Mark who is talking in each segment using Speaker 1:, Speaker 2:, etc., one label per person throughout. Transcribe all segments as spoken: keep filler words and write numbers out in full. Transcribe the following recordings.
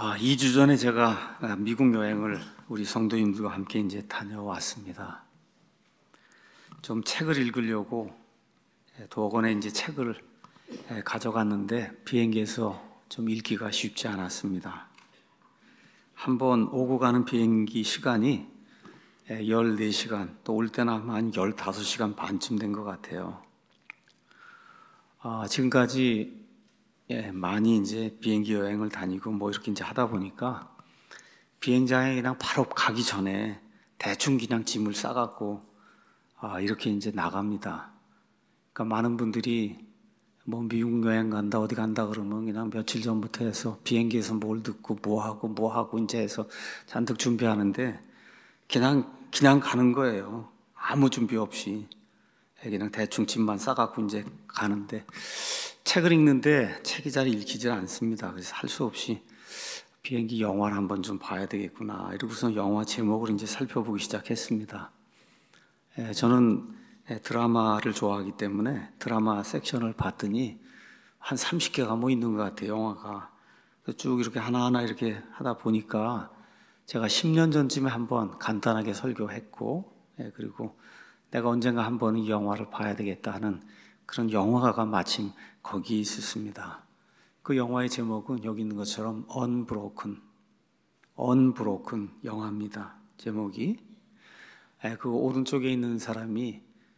Speaker 1: 아, 이 주 전에 제가 미국 여행을 우리 성도님들과 함께 이제 다녀왔습니다. 좀 책을 읽으려고 도어건에 이제 책을 가져갔는데 비행기에서 좀 읽기가 쉽지 않았습니다. 한번 오고 가는 비행기 시간이 열네 시간, 또 올 때는 한 열다섯 시간 반쯤 된 것 같아요. 아, 지금까지 예, 많이 이제 비행기 여행을 다니고 뭐 이렇게 이제 하다 보니까 비행장에 그냥 바로 가기 전에 대충 그냥 짐을 싸갖고 아, 이렇게 이제 나갑니다. 그러니까 많은 분들이 뭐 미국 여행 간다, 어디 간다 그러면 그냥 며칠 전부터 해서 비행기에서 뭘 듣고 뭐 하고 뭐 하고 이제 해서 잔뜩 준비하는데 그냥, 그냥 가는 거예요. 아무 준비 없이. 그냥 대충 짐만 싸갖고 이제 가는데 책을 읽는데 책이 잘 읽히질 않습니다. 그래서 할 수 없이 비행기 영화를 한번 좀 봐야 되겠구나. 이러고서 영화 제목을 이제 살펴보기 시작했습니다. 예, 저는 드라마를 좋아하기 때문에 드라마 섹션을 봤더니 한 삼십 개가 뭐 있는 것 같아요, 영화가. 쭉 이렇게 하나하나 이렇게 하다 보니까 제가 십 년 전쯤에 한번 간단하게 설교했고, 예, 그리고 내가 언젠가 한번 이 영화를 봐야 되겠다 하는 그런 영화가 마침 거기 있었습니다. 그 영화의 제목은 여기 있는 것처럼 Unbroken, Unbroken 영화입니다. 제목이. 그 오른쪽에 있는 사람이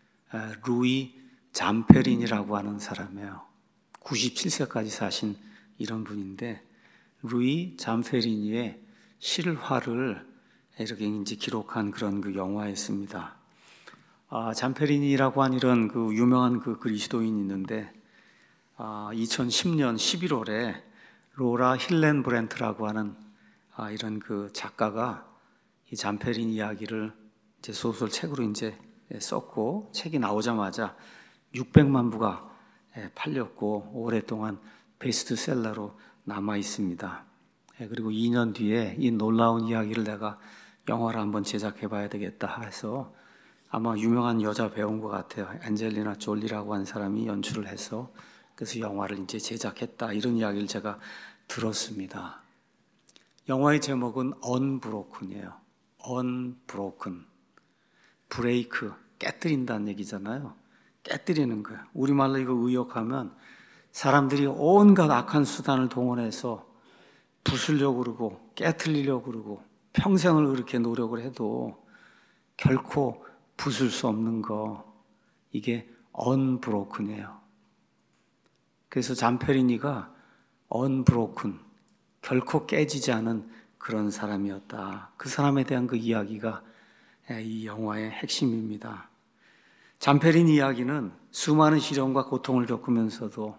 Speaker 1: 루이 잠페린이라고 하는 사람이에요. 구십칠 세까지 사신 이런 분인데 루이 잠페리니의 실화를 이렇게 이제 기록한 그런 그 영화였습니다. 아, 잠페리니라고 하는 이런 그 유명한 그 그리스도인이 있는데 아, 이천십 년 십일월에 로라 힐렌브렌트라고 하는 아, 이런 그 작가가 이 잠페린 이야기를 이제 소설 책으로 이제 썼고 책이 나오자마자 육백만 부가 팔렸고 오랫동안 베스트셀러로 남아 있습니다. 그리고 이 년 뒤에 이 놀라운 이야기를 내가 영화를 한번 제작해 봐야 되겠다 해서 아마 유명한 여자 배우인 것 같아요. 안젤리나 졸리라고 하는 사람이 연출을 해서 그래서 영화를 이제 제작했다. 이런 이야기를 제가 들었습니다. 영화의 제목은 Unbroken이에요. Unbroken. 브레이크, 깨뜨린다는 얘기잖아요. 깨뜨리는 거예요. 우리말로 이거 의역하면 사람들이 온갖 악한 수단을 동원해서 부수려고 그러고 깨뜨리려고 그러고 평생을 그렇게 노력을 해도 결코 부술 수 없는 거, 이게 unbroken이에요. 그래서 잠페리니가 unbroken, 결코 깨지지 않은 그런 사람이었다. 그 사람에 대한 그 이야기가 이 영화의 핵심입니다. 잠페린 이야기는 수많은 시련과 고통을 겪으면서도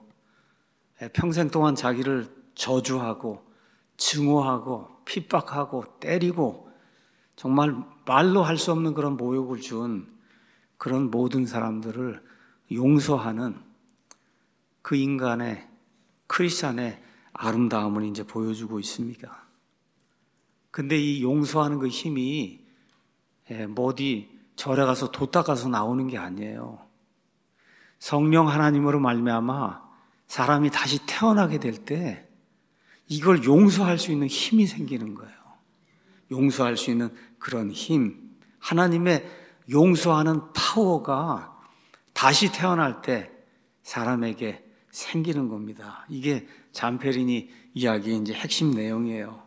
Speaker 1: 평생 동안 자기를 저주하고 증오하고 핍박하고 때리고 정말 말로 할 수 없는 그런 모욕을 준 그런 모든 사람들을 용서하는 그 인간의 크리스찬의 아름다움을 이제 보여주고 있습니다. 근데 이 용서하는 그 힘이 뭐 어디 절에 가서 돛 닦아서 나오는 게 아니에요. 성령 하나님으로 말미암아 사람이 다시 태어나게 될 때 이걸 용서할 수 있는 힘이 생기는 거예요. 용서할 수 있는 그런 힘, 하나님의 용서하는 파워가 다시 태어날 때 사람에게 생기는 겁니다. 이게 잠페리니 이야기의 이제 핵심 내용이에요.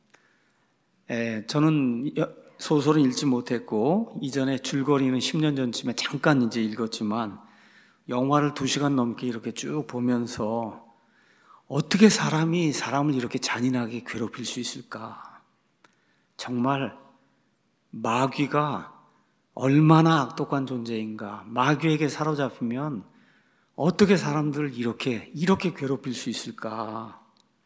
Speaker 1: 에, 저는 소설은 읽지 못했고 이전에 줄거리는 십 년 전쯤에 잠깐 이제 읽었지만 영화를 두 시간 넘게 이렇게 쭉 보면서 어떻게 사람이 사람을 이렇게 잔인하게 괴롭힐 수 있을까? 정말 마귀가 얼마나 악독한 존재인가. 마귀에게 사로잡히면 어떻게 사람들을 이렇게 이렇게 괴롭힐 수 있을까.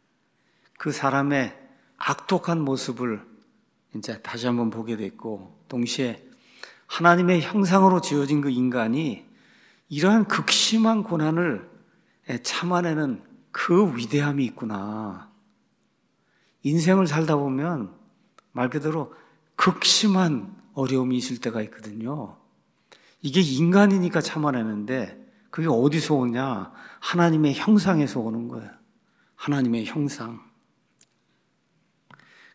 Speaker 1: 그 사람의 악독한 모습을 이제 다시 한번 보게 됐고 동시에 하나님의 형상으로 지어진 그 인간이 이러한 극심한 고난을 참아내는 그 위대함이 있구나. 인생을 살다 보면 말 그대로 극심한 어려움이 있을 때가 있거든요. 이게 인간이니까 참아내는데 그게 어디서 오냐? 하나님의 형상에서 오는 거예요. 하나님의 형상.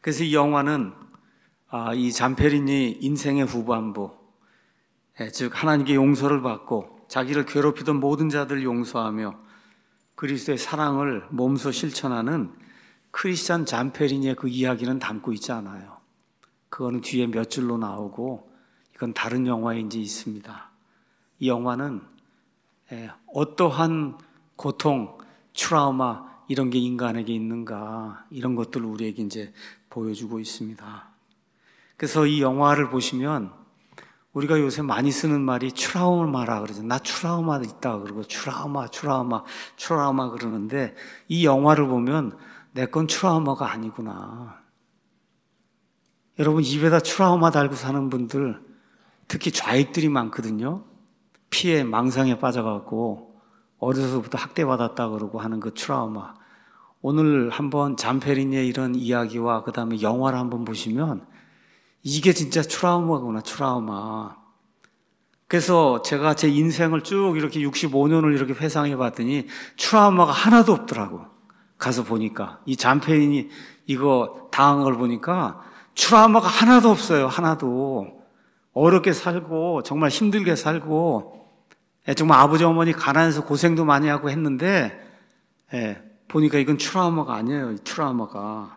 Speaker 1: 그래서 이 영화는 아, 이 잠페린이 인생의 후반부, 예, 즉 하나님께 용서를 받고 자기를 괴롭히던 모든 자들을 용서하며 그리스도의 사랑을 몸소 실천하는 크리스찬 잠페린의 그 이야기는 담고 있지 않아요. 그거는 뒤에 몇 줄로 나오고 이건 다른 영화에 이제 있습니다. 이 영화는 예, 어떠한 고통, 트라우마 이런 게 인간에게 있는가 이런 것들을 우리에게 이제 보여주고 있습니다. 그래서 이 영화를 보시면 우리가 요새 많이 쓰는 말이 트라우마라 그러죠. 나 트라우마 있다 그러고 트라우마, 트라우마, 트라우마 그러는데 이 영화를 보면 내 건 트라우마가 아니구나. 여러분 입에다 트라우마 달고 사는 분들 특히 좌익들이 많거든요. 피해 망상에 빠져갖고 어려서부터 학대받았다 그러고 하는 그 트라우마. 오늘 한번 잠페린의 이런 이야기와 그 다음에 영화를 한번 보시면 이게 진짜 트라우마구나, 트라우마. 그래서 제가 제 인생을 쭉 이렇게 육십오 년을 이렇게 회상해 봤더니 트라우마가 하나도 없더라고. 가서 보니까. 이 잠페린이 이거 당한 걸 보니까 트라우마가 하나도 없어요, 하나도. 어렵게 살고, 정말 힘들게 살고, 정말 아버지 어머니 가난해서 고생도 많이 하고 했는데, 예, 보니까 이건 트라우마가 아니에요, 이 트라우마가.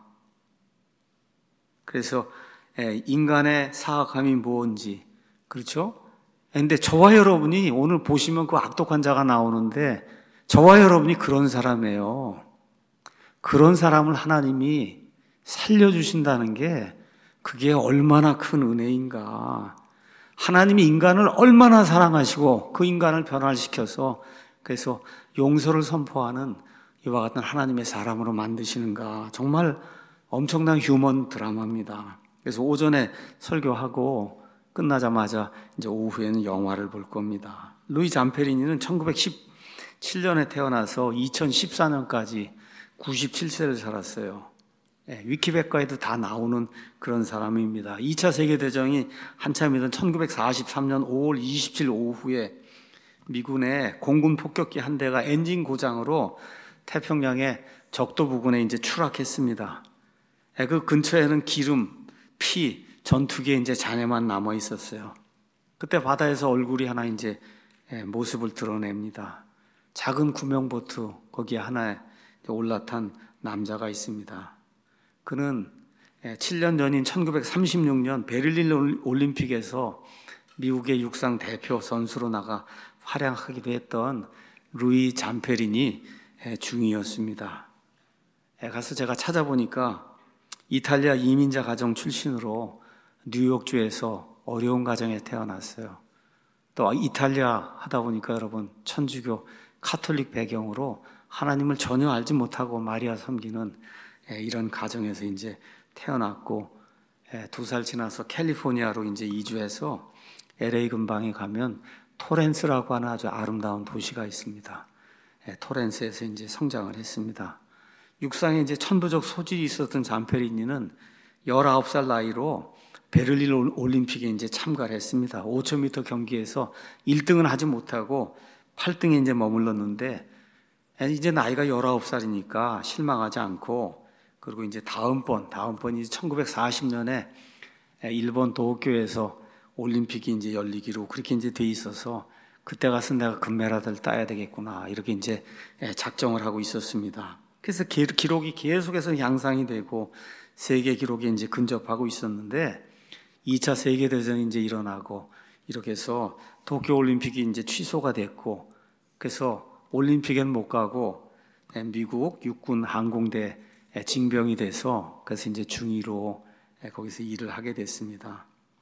Speaker 1: 그래서 예, 인간의 사악함이 뭔지, 그렇죠? 근데 저와 여러분이 오늘 보시면 그 악독한 자가 나오는데 저와 여러분이 그런 사람이에요. 그런 사람을 하나님이 살려주신다는 게 그게 얼마나 큰 은혜인가. 하나님이 인간을 얼마나 사랑하시고 그 인간을 변화시켜서 그래서 용서를 선포하는 이와 같은 하나님의 사람으로 만드시는가. 정말 엄청난 휴먼 드라마입니다. 그래서 오전에 설교하고 끝나자마자 이제 오후에는 영화를 볼 겁니다. 루이 잠페리니는 천구백십칠 년에 태어나서 이천십사 년까지 구십칠 세를 살았어요. 예, 위키백과에도 다 나오는 그런 사람입니다. 이 차 세계대전이 한참이던 천구백사십삼 년 오월 이십칠 일 오후에 미군의 공군 폭격기 한 대가 엔진 고장으로 태평양의 적도 부근에 이제 추락했습니다. 예, 그 근처에는 기름, 피, 전투기에 이제 잔해만 남아 있었어요. 그때 바다에서 얼굴이 하나 이제 모습을 드러냅니다. 작은 구명보트 거기에 하나에 올라탄 남자가 있습니다. 그는 칠 년 전인 천구백삼십육 년 베를린 올림픽에서 미국의 육상 대표 선수로 나가 활약하기도 했던 루이 잠페린이 중이었습니다. 가서 제가 찾아보니까 이탈리아 이민자 가정 출신으로 뉴욕주에서 어려운 가정에 태어났어요. 또 이탈리아 하다 보니까 여러분 천주교 카톨릭 배경으로 하나님을 전혀 알지 못하고 마리아 섬기는 이런 가정에서 이제 태어났고 두 살 지나서 캘리포니아로 이제 이주해서 엘에이 근방에 가면 토렌스라고 하는 아주 아름다운 도시가 있습니다. 토렌스에서 이제 성장을 했습니다. 육상에 이제 천부적 소질이 있었던 잠페리니는 열아홉 살 나이로 베를린 올림픽에 이제 참가를 했습니다. 오천 미터 경기에서 일 등은 하지 못하고 팔 등에 이제 머물렀는데 이제 나이가 열아홉 살이니까 실망하지 않고 그리고 이제 다음번, 다음번이 천구백사십 년에 일본 도쿄에서 올림픽이 이제 열리기로 그렇게 이제 돼 있어서 그때 가서 내가 금메달을 따야 되겠구나 이렇게 이제 작정을 하고 있었습니다. 그래서 기록이 계속해서 향상이 되고 세계 기록에 이제 근접하고 있었는데 이 차 세계대전이 이제 일어나고 이렇게 해서 도쿄올림픽이 이제 취소가 됐고 그래서 올림픽엔 못 가고 미국 육군 항공대 징병이 돼서 그래서 이제 중위로 거기서 일을 하게 됐습니다.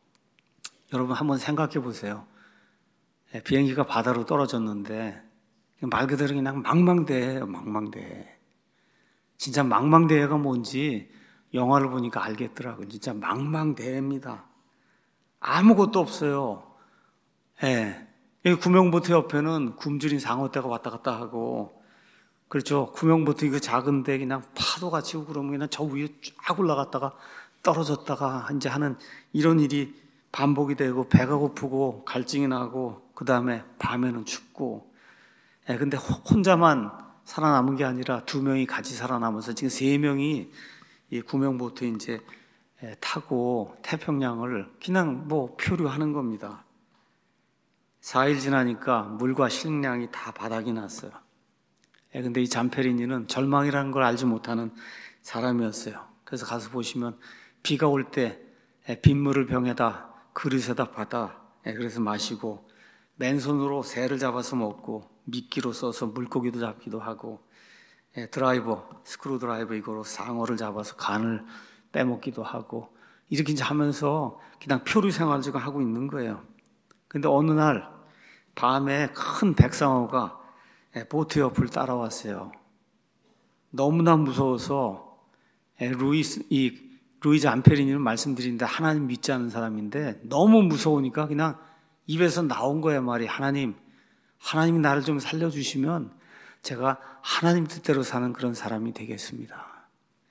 Speaker 1: 여러분 한번 생각해 보세요. 비행기가 바다로 떨어졌는데 말 그대로 그냥 망망대해요. 망망대해. 진짜 망망대해가 뭔지 영화를 보니까 알겠더라고요. 진짜 망망대해입니다. 아무것도 없어요. 예. 여기 구명보트 옆에는 굶주린 상어떼가 왔다 갔다 하고, 그렇죠. 구명보트 이거 작은데 그냥 파도가 치고 그러면 그냥 저 위에 쫙 올라갔다가 떨어졌다가 이제 하는 이런 일이 반복이 되고 배가 고프고 갈증이 나고 그 다음에 밤에는 춥고. 예. 근데 혼자만 살아남은 게 아니라 두 명이 같이 살아남아서 지금 세 명이 이 구명보트 이제 타고 태평양을 그냥 뭐 표류하는 겁니다. 사 일 지나니까 물과 식량이 다 바닥이 났어요. 근데 이 잠페리니는 절망이라는 걸 알지 못하는 사람이었어요. 그래서 가서 보시면 비가 올 때 빗물을 병에다 그릇에다 받아 그래서 마시고 맨손으로 새를 잡아서 먹고 미끼로 써서 물고기도 잡기도 하고 드라이버, 스크루 드라이버 이거로 상어를 잡아서 간을 빼먹기도 하고 이렇게 이제 하면서 그냥 표류 생활을 지금 하고 있는 거예요. 근데 어느 날 밤에 큰 백상어가 보트 옆을 따라왔어요. 너무나 무서워서 루이스, 이 루이즈 암페리니는 말씀드리는데 하나님 믿지 않는 사람인데 너무 무서우니까 그냥 입에서 나온 거야 말이 하나님, 하나님이 나를 좀 살려주시면 제가 하나님 뜻대로 사는 그런 사람이 되겠습니다.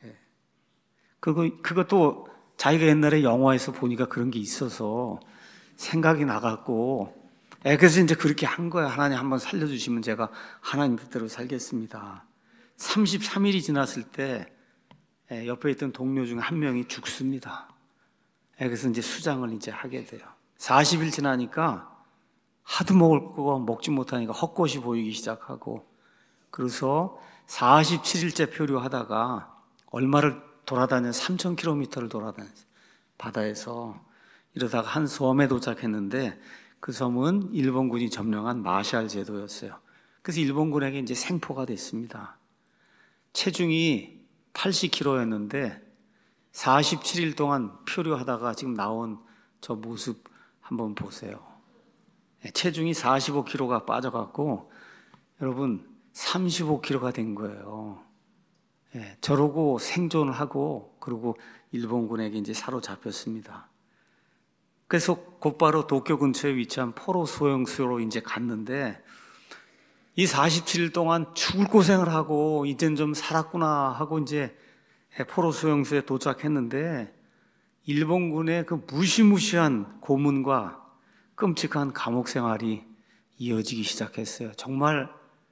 Speaker 1: 그거, 그것도 자기가 옛날에 영화에서 보니까 그런 게 있어서 생각이 나갖고 그래서 이제 그렇게 한 거야. 하나님 한번 살려주시면 제가 하나님 뜻대로 살겠습니다. 삼십삼 일이 지났을 때 옆에 있던 동료 중 한 명이 죽습니다. 그래서 이제 수장을 이제 하게 돼요. 사십 일 지나니까 하도 먹을 거 먹지 못하니까 헛것이 보이기 시작하고 그래서 사십칠 일째 표류하다가 얼마를 돌아다녀 삼천 킬로미터를 돌아다녔어요. 바다에서 이러다가 한 섬에 도착했는데 그 섬은 일본군이 점령한 마샬 제도였어요. 그래서 일본군에게 이제 생포가 됐습니다. 체중이 팔십 킬로그램였는데 사십칠 일 동안 표류하다가 지금 나온 저 모습 한번 보세요. 체중이 사십오 킬로그램가 빠져갖고 여러분 삼십오 킬로그램가 된 거예요. 예, 저러고 생존을 하고 그리고 일본군에게 이제 사로잡혔습니다. 그래서 곧바로 도쿄 근처에 위치한 포로 소형수로 이제 갔는데 이 사십칠 일 동안 죽을 고생을 하고 이젠 좀 살았구나 하고 이제 포로 소형수에 도착했는데 일본군의 그 무시무시한 고문과 끔찍한 감옥 생활이 이어지기 시작했어요. 정말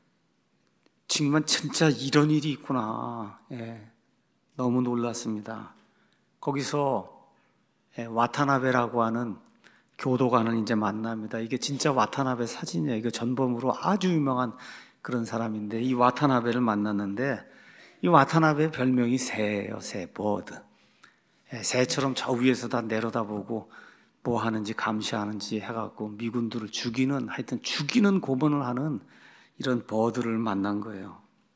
Speaker 1: 정말 진짜 이런 일이 있구나. 예, 너무 놀랐습니다. 거기서 예, 와타나베라고 하는 교도관을 이제 만납니다. 이게 진짜 와타나베 사진이에요. 이거 전범으로 아주 유명한 그런 사람인데 이 와타나베를 만났는데 이 와타나베의 별명이 새예요. 새, 버드. 예, 새처럼 저 위에서 다 내려다보고 뭐 하는지 감시하는지 해갖고 미군들을 죽이는 하여튼 죽이는 고문을 하는 이런 버드를 만난 거예요.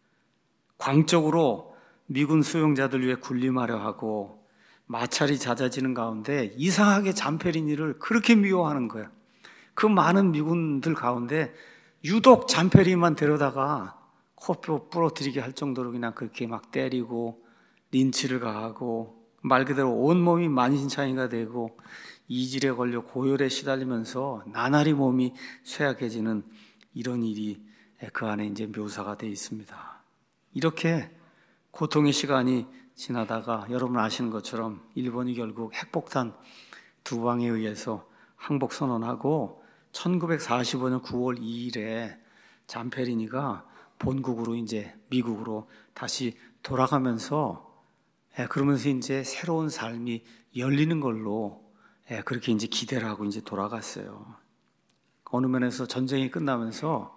Speaker 1: 광적으로 미군 수용자들 위해 군림하려 하고 마찰이 잦아지는 가운데 이상하게 잠페리니를 그렇게 미워하는 거예요. 그 많은 미군들 가운데 유독 잠페리니만 데려다가 코뼈 부러뜨리게 할 정도로 그냥 그렇게 막 때리고 린치를 가하고 말 그대로 온몸이 만신창이가 되고 이질에 걸려 고열에 시달리면서 나날이 몸이 쇠약해지는 이런 일이 그 안에 이제 묘사가 되어 있습니다. 이렇게 고통의 시간이 지나다가 여러분 아시는 것처럼 일본이 결국 핵폭탄 두 방에 의해서 항복 선언하고 천구백사십오 년 구월 이일에 잠페리니가 본국으로 이제 미국으로 다시 돌아가면서 그러면서 이제 새로운 삶이 열리는 걸로 그렇게 이제 기대를 하고 이제 돌아갔어요. 어느 면에서 전쟁이 끝나면서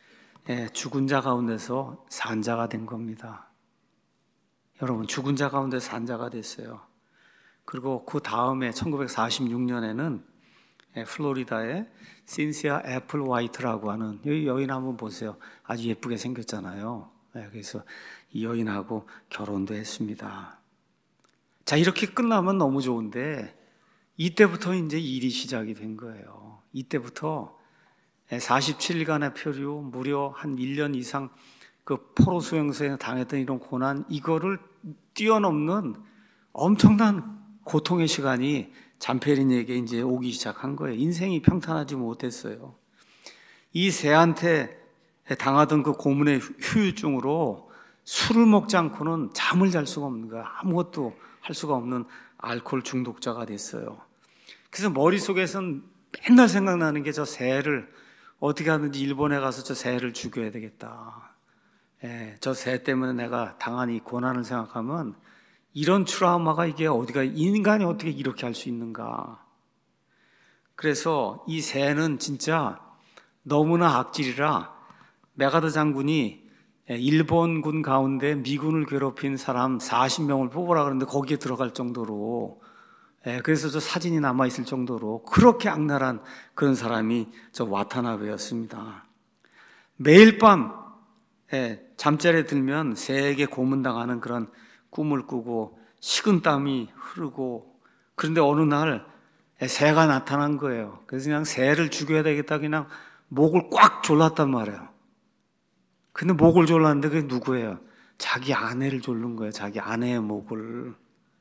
Speaker 1: 죽은 자 가운데서 산자가 된 겁니다. 여러분 죽은 자 가운데 산자가 됐어요. 그리고 그 다음에 천구백사십육 년에는 플로리다의 신시아 애플 화이트라고 하는 이 여인 한번 보세요. 아주 예쁘게 생겼잖아요. 그래서 이 여인하고 결혼도 했습니다. 자, 이렇게 끝나면 너무 좋은데 이때부터 이제 일이 시작이 된 거예요. 이때부터 사십칠 일간의 표류, 무려 한 일 년 이상 그 포로 수용소에 당했던 이런 고난, 이거를 뛰어넘는 엄청난 고통의 시간이 잠페리니에게 이제 오기 시작한 거예요. 인생이 평탄하지 못했어요. 이 새한테 당하던 그 고문의 후유증으로 술을 먹지 않고는 잠을 잘 수가 없는 거야. 아무것도 할 수가 없는 알코올 중독자가 됐어요. 그래서 머릿속에선 맨날 생각나는 게 저 새를 어떻게 하든지 일본에 가서 저 새를 죽여야 되겠다. 예, 저 새 때문에 내가 당한 이 고난을 생각하면 이런 트라우마가 이게 어디가, 인간이 어떻게 이렇게 할 수 있는가. 그래서 이 새는 진짜 너무나 악질이라 메가더 장군이 일본군 가운데 미군을 괴롭힌 사람 사십 명을 뽑으라 그러는데 거기에 들어갈 정도로, 그래서 저 사진이 남아있을 정도로 그렇게 악랄한 그런 사람이 저 와타나베였습니다. 매일 밤 잠자리에 들면 새에게 고문당하는 그런 꿈을 꾸고 식은땀이 흐르고, 그런데 어느 날 새가 나타난 거예요. 그래서 그냥 새를 죽여야 되겠다 그냥 목을 꽉 졸랐단 말이에요. 근데 목을 졸랐는데 그게 누구예요? 자기 아내를 졸른 거예요. 자기 아내의 목을.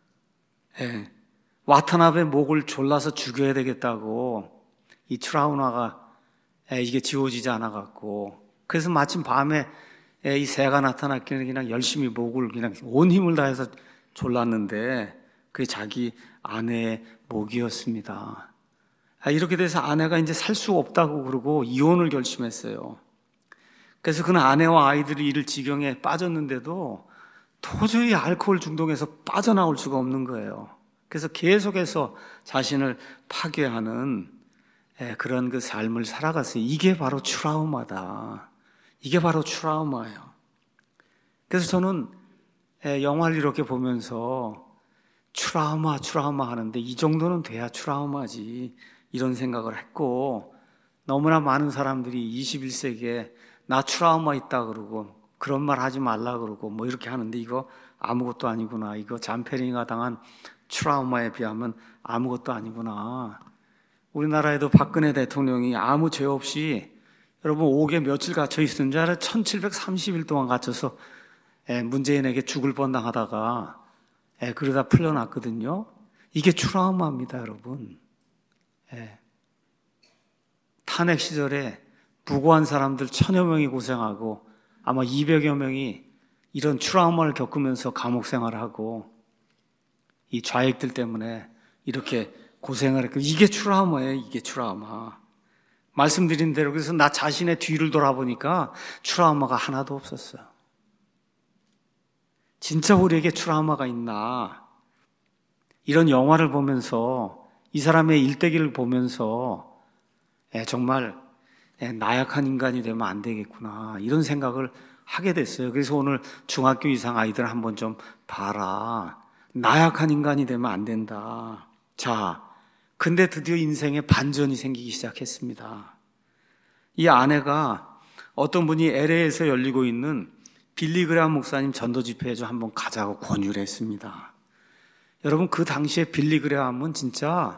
Speaker 1: 예. 와타나베 목을 졸라서 죽여야 되겠다고 이 트라우마가 예, 이게 지워지지 않아갖고, 그래서 마침 밤에 예, 이 새가 나타났기는 그냥 열심히 목을 그냥 온 힘을 다해서 졸랐는데 그게 자기 아내의 목이었습니다. 아, 이렇게 돼서 아내가 이제 살 수 없다고 그러고 이혼을 결심했어요. 그래서 그는 아내와 아이들이 이를 지경에 빠졌는데도 도저히 알코올 중독에서 빠져나올 수가 없는 거예요. 그래서 계속해서 자신을 파괴하는 그런 그 삶을 살아갔어요. 이게 바로 트라우마다. 이게 바로 트라우마예요. 그래서 저는 영화를 이렇게 보면서 트라우마, 트라우마 하는데 이 정도는 돼야 트라우마지, 이런 생각을 했고, 너무나 많은 사람들이 이십일 세기에 나 트라우마 있다 그러고 그런 말 하지 말라 그러고 뭐 이렇게 하는데 이거 아무것도 아니구나. 이거 잠페링가 당한 트라우마에 비하면 아무것도 아니구나. 우리나라에도 박근혜 대통령이 아무 죄 없이 여러분 옥에 며칠 갇혀 있었는 줄 알아요? 천칠백삼십 일 동안 갇혀서 문재인에게 죽을 뻔당하다가 그러다 풀려났거든요. 이게 트라우마입니다, 여러분. 탄핵 시절에 무고한 사람들 천여 명이 고생하고 아마 이백여 명이 이런 트라우마를 겪으면서 감옥 생활을 하고 이 좌익들 때문에 이렇게 고생을 했고, 이게 트라우마예요. 이게 트라우마. 말씀드린 대로 그래서 나 자신의 뒤를 돌아보니까 트라우마가 하나도 없었어요. 진짜 우리에게 트라우마가 있나? 이런 영화를 보면서 이 사람의 일대기를 보면서 정말 나약한 인간이 되면 안 되겠구나, 이런 생각을 하게 됐어요. 그래서 오늘 중학교 이상 아이들 한번 좀 봐라. 나약한 인간이 되면 안 된다. 자, 근데 드디어 인생에 반전이 생기기 시작했습니다. 이 아내가 어떤 분이 엘에이에서 열리고 있는 빌리 그레이엄 목사님 전도 집회에 좀 한번 가자고 권유를 했습니다. 여러분, 그 당시에 빌리 그레이엄은 진짜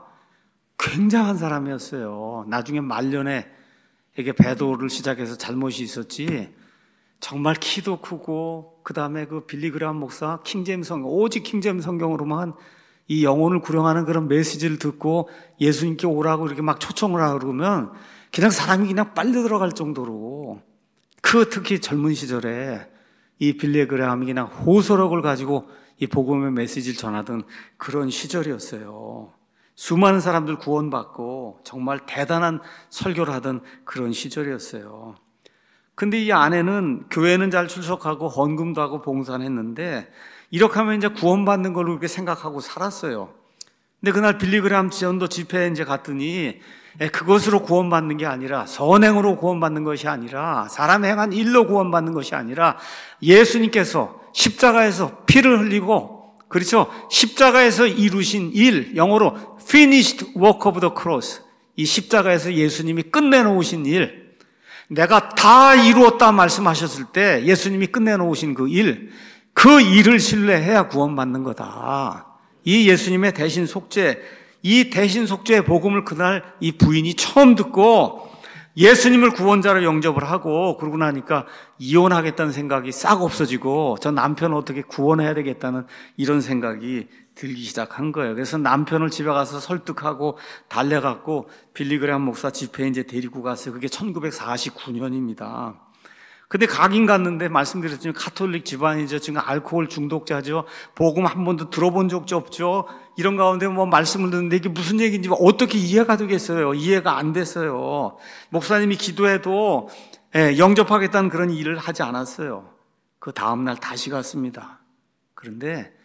Speaker 1: 굉장한 사람이었어요. 나중에 말년에 이게 배도를 시작해서 잘못이 있었지, 정말 키도 크고, 그 다음에 그 빌리 그레이엄 목사 킹제임스 성경, 오직 킹제임스 성경으로만 이 영혼을 구령하는 그런 메시지를 듣고 예수님께 오라고 이렇게 막 초청을 하고 그러면 그냥 사람이 그냥 빨려 들어갈 정도로, 그 특히 젊은 시절에 이 빌리 그레이엄이 그냥 호소력을 가지고 이 복음의 메시지를 전하던 그런 시절이었어요. 수많은 사람들 구원받고 정말 대단한 설교를 하던 그런 시절이었어요. 근데 이 아내는 교회는 잘 출석하고 헌금도 하고 봉사는 했는데 이렇게 하면 이제 구원받는 걸로 그렇게 생각하고 살았어요. 근데 그날 빌리 그레이엄 전도 집회에 이제 갔더니 그것으로 구원받는 게 아니라, 선행으로 구원받는 것이 아니라, 사람의 행한 일로 구원받는 것이 아니라 예수님께서 십자가에서 피를 흘리고, 그렇죠? 십자가에서 이루신 일, 영어로 finished work of the cross, 이 십자가에서 예수님이 끝내놓으신 일, 내가 다 이루었다 말씀하셨을 때 예수님이 끝내놓으신 그 일, 그 일을 신뢰해야 구원받는 거다. 이 예수님의 대신 속죄, 이 대신 속죄의 복음을 그날 이 부인이 처음 듣고 예수님을 구원자로 영접을 하고, 그러고 나니까 이혼하겠다는 생각이 싹 없어지고 저 남편을 어떻게 구원해야 되겠다는 이런 생각이 들기 시작한 거예요. 그래서 남편을 집에 가서 설득하고 달래갖고 빌리 그레이엄 목사 집회에 이제 데리고 갔어요. 그게 천구백사십구 년입니다. 근데 가긴 갔는데 말씀드렸지만 가톨릭 집안이죠. 지금 알코올 중독자죠. 복음 한 번도 들어본 적도 없죠. 이런 가운데 뭐 말씀을 듣는데 이게 무슨 얘기인지 어떻게 이해가 되겠어요? 이해가 안 됐어요. 목사님이 기도해도 예, 영접하겠다는 그런 일을 하지 않았어요. 그 다음날 다시 갔습니다. 그런데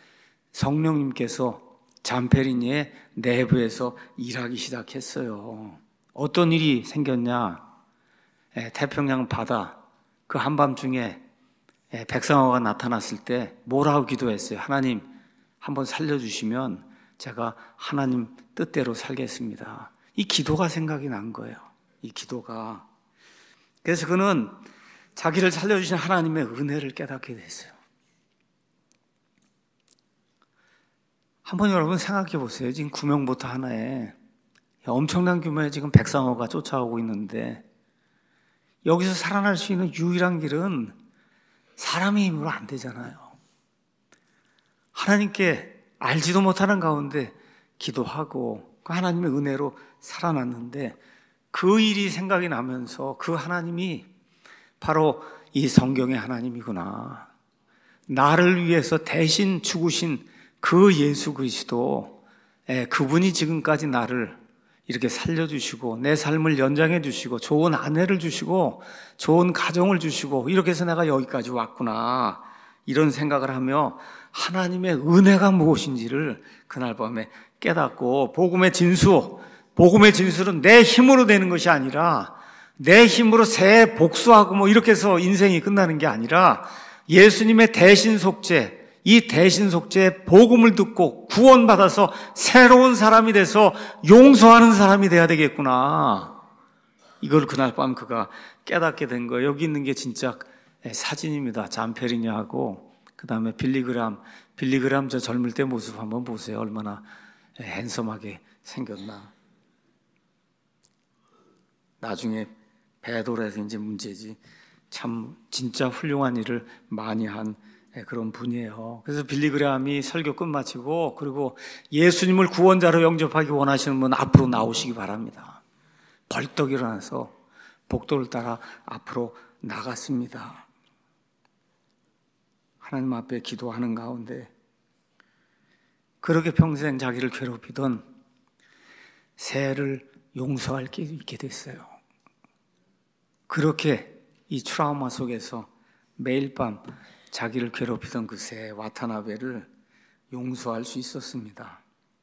Speaker 1: 성령님께서 잠페리니의 내부에서 일하기 시작했어요. 어떤 일이 생겼냐? 태평양 바다 그 한밤중에 백상어가 나타났을 때 뭐라고 기도했어요? 하나님 한번 살려주시면 제가 하나님 뜻대로 살겠습니다. 이 기도가 생각이 난 거예요. 이 기도가. 그래서 그는 자기를 살려주신 하나님의 은혜를 깨닫게 됐어요. 한번 여러분 생각해 보세요. 지금 구명보트 하나에 엄청난 규모의 지금 백상어가 쫓아오고 있는데 여기서 살아날 수 있는 유일한 길은 사람의 힘으로 안 되잖아요. 하나님께 알지도 못하는 가운데 기도하고 하나님의 은혜로 살아났는데 그 일이 생각이 나면서 그 하나님이 바로 이 성경의 하나님이구나. 나를 위해서 대신 죽으신 그 예수 그리스도, 그분이 지금까지 나를 이렇게 살려주시고 내 삶을 연장해 주시고 좋은 아내를 주시고 좋은 가정을 주시고 이렇게 해서 내가 여기까지 왔구나, 이런 생각을 하며 하나님의 은혜가 무엇인지를 그날 밤에 깨닫고, 복음의 진수, 복음의 진술은 내 힘으로 되는 것이 아니라 내 힘으로 새 복수하고 뭐 이렇게 해서 인생이 끝나는 게 아니라 예수님의 대신 속죄, 이 대신 속죄의 복음을 듣고 구원받아서 새로운 사람이 돼서 용서하는 사람이 돼야 되겠구나, 이걸 그날 밤 그가 깨닫게 된 거예요. 여기 있는 게 진짜 사진입니다. 잠페리니하고 그 다음에 빌리그람. 빌리그람 저 젊을 때 모습 한번 보세요. 얼마나 핸섬하게 생겼나. 나중에 배도라서 이제 문제지, 참 진짜 훌륭한 일을 많이 한 그런 분이에요. 그래서 빌리그람이 설교 끝마치고 그리고 예수님을 구원자로 영접하기 원하시는 분 앞으로 나오시기 바랍니다. 벌떡 일어나서 복도를 따라 앞으로 나갔습니다. 하나님 앞에 기도하는 가운데 그렇게 평생 자기를 괴롭히던 새를 용서할 게 있게 됐어요. 그렇게 이 트라우마 속에서 매일 밤 자기를 괴롭히던 그 새 와타나베를 용서할 수 있었습니다.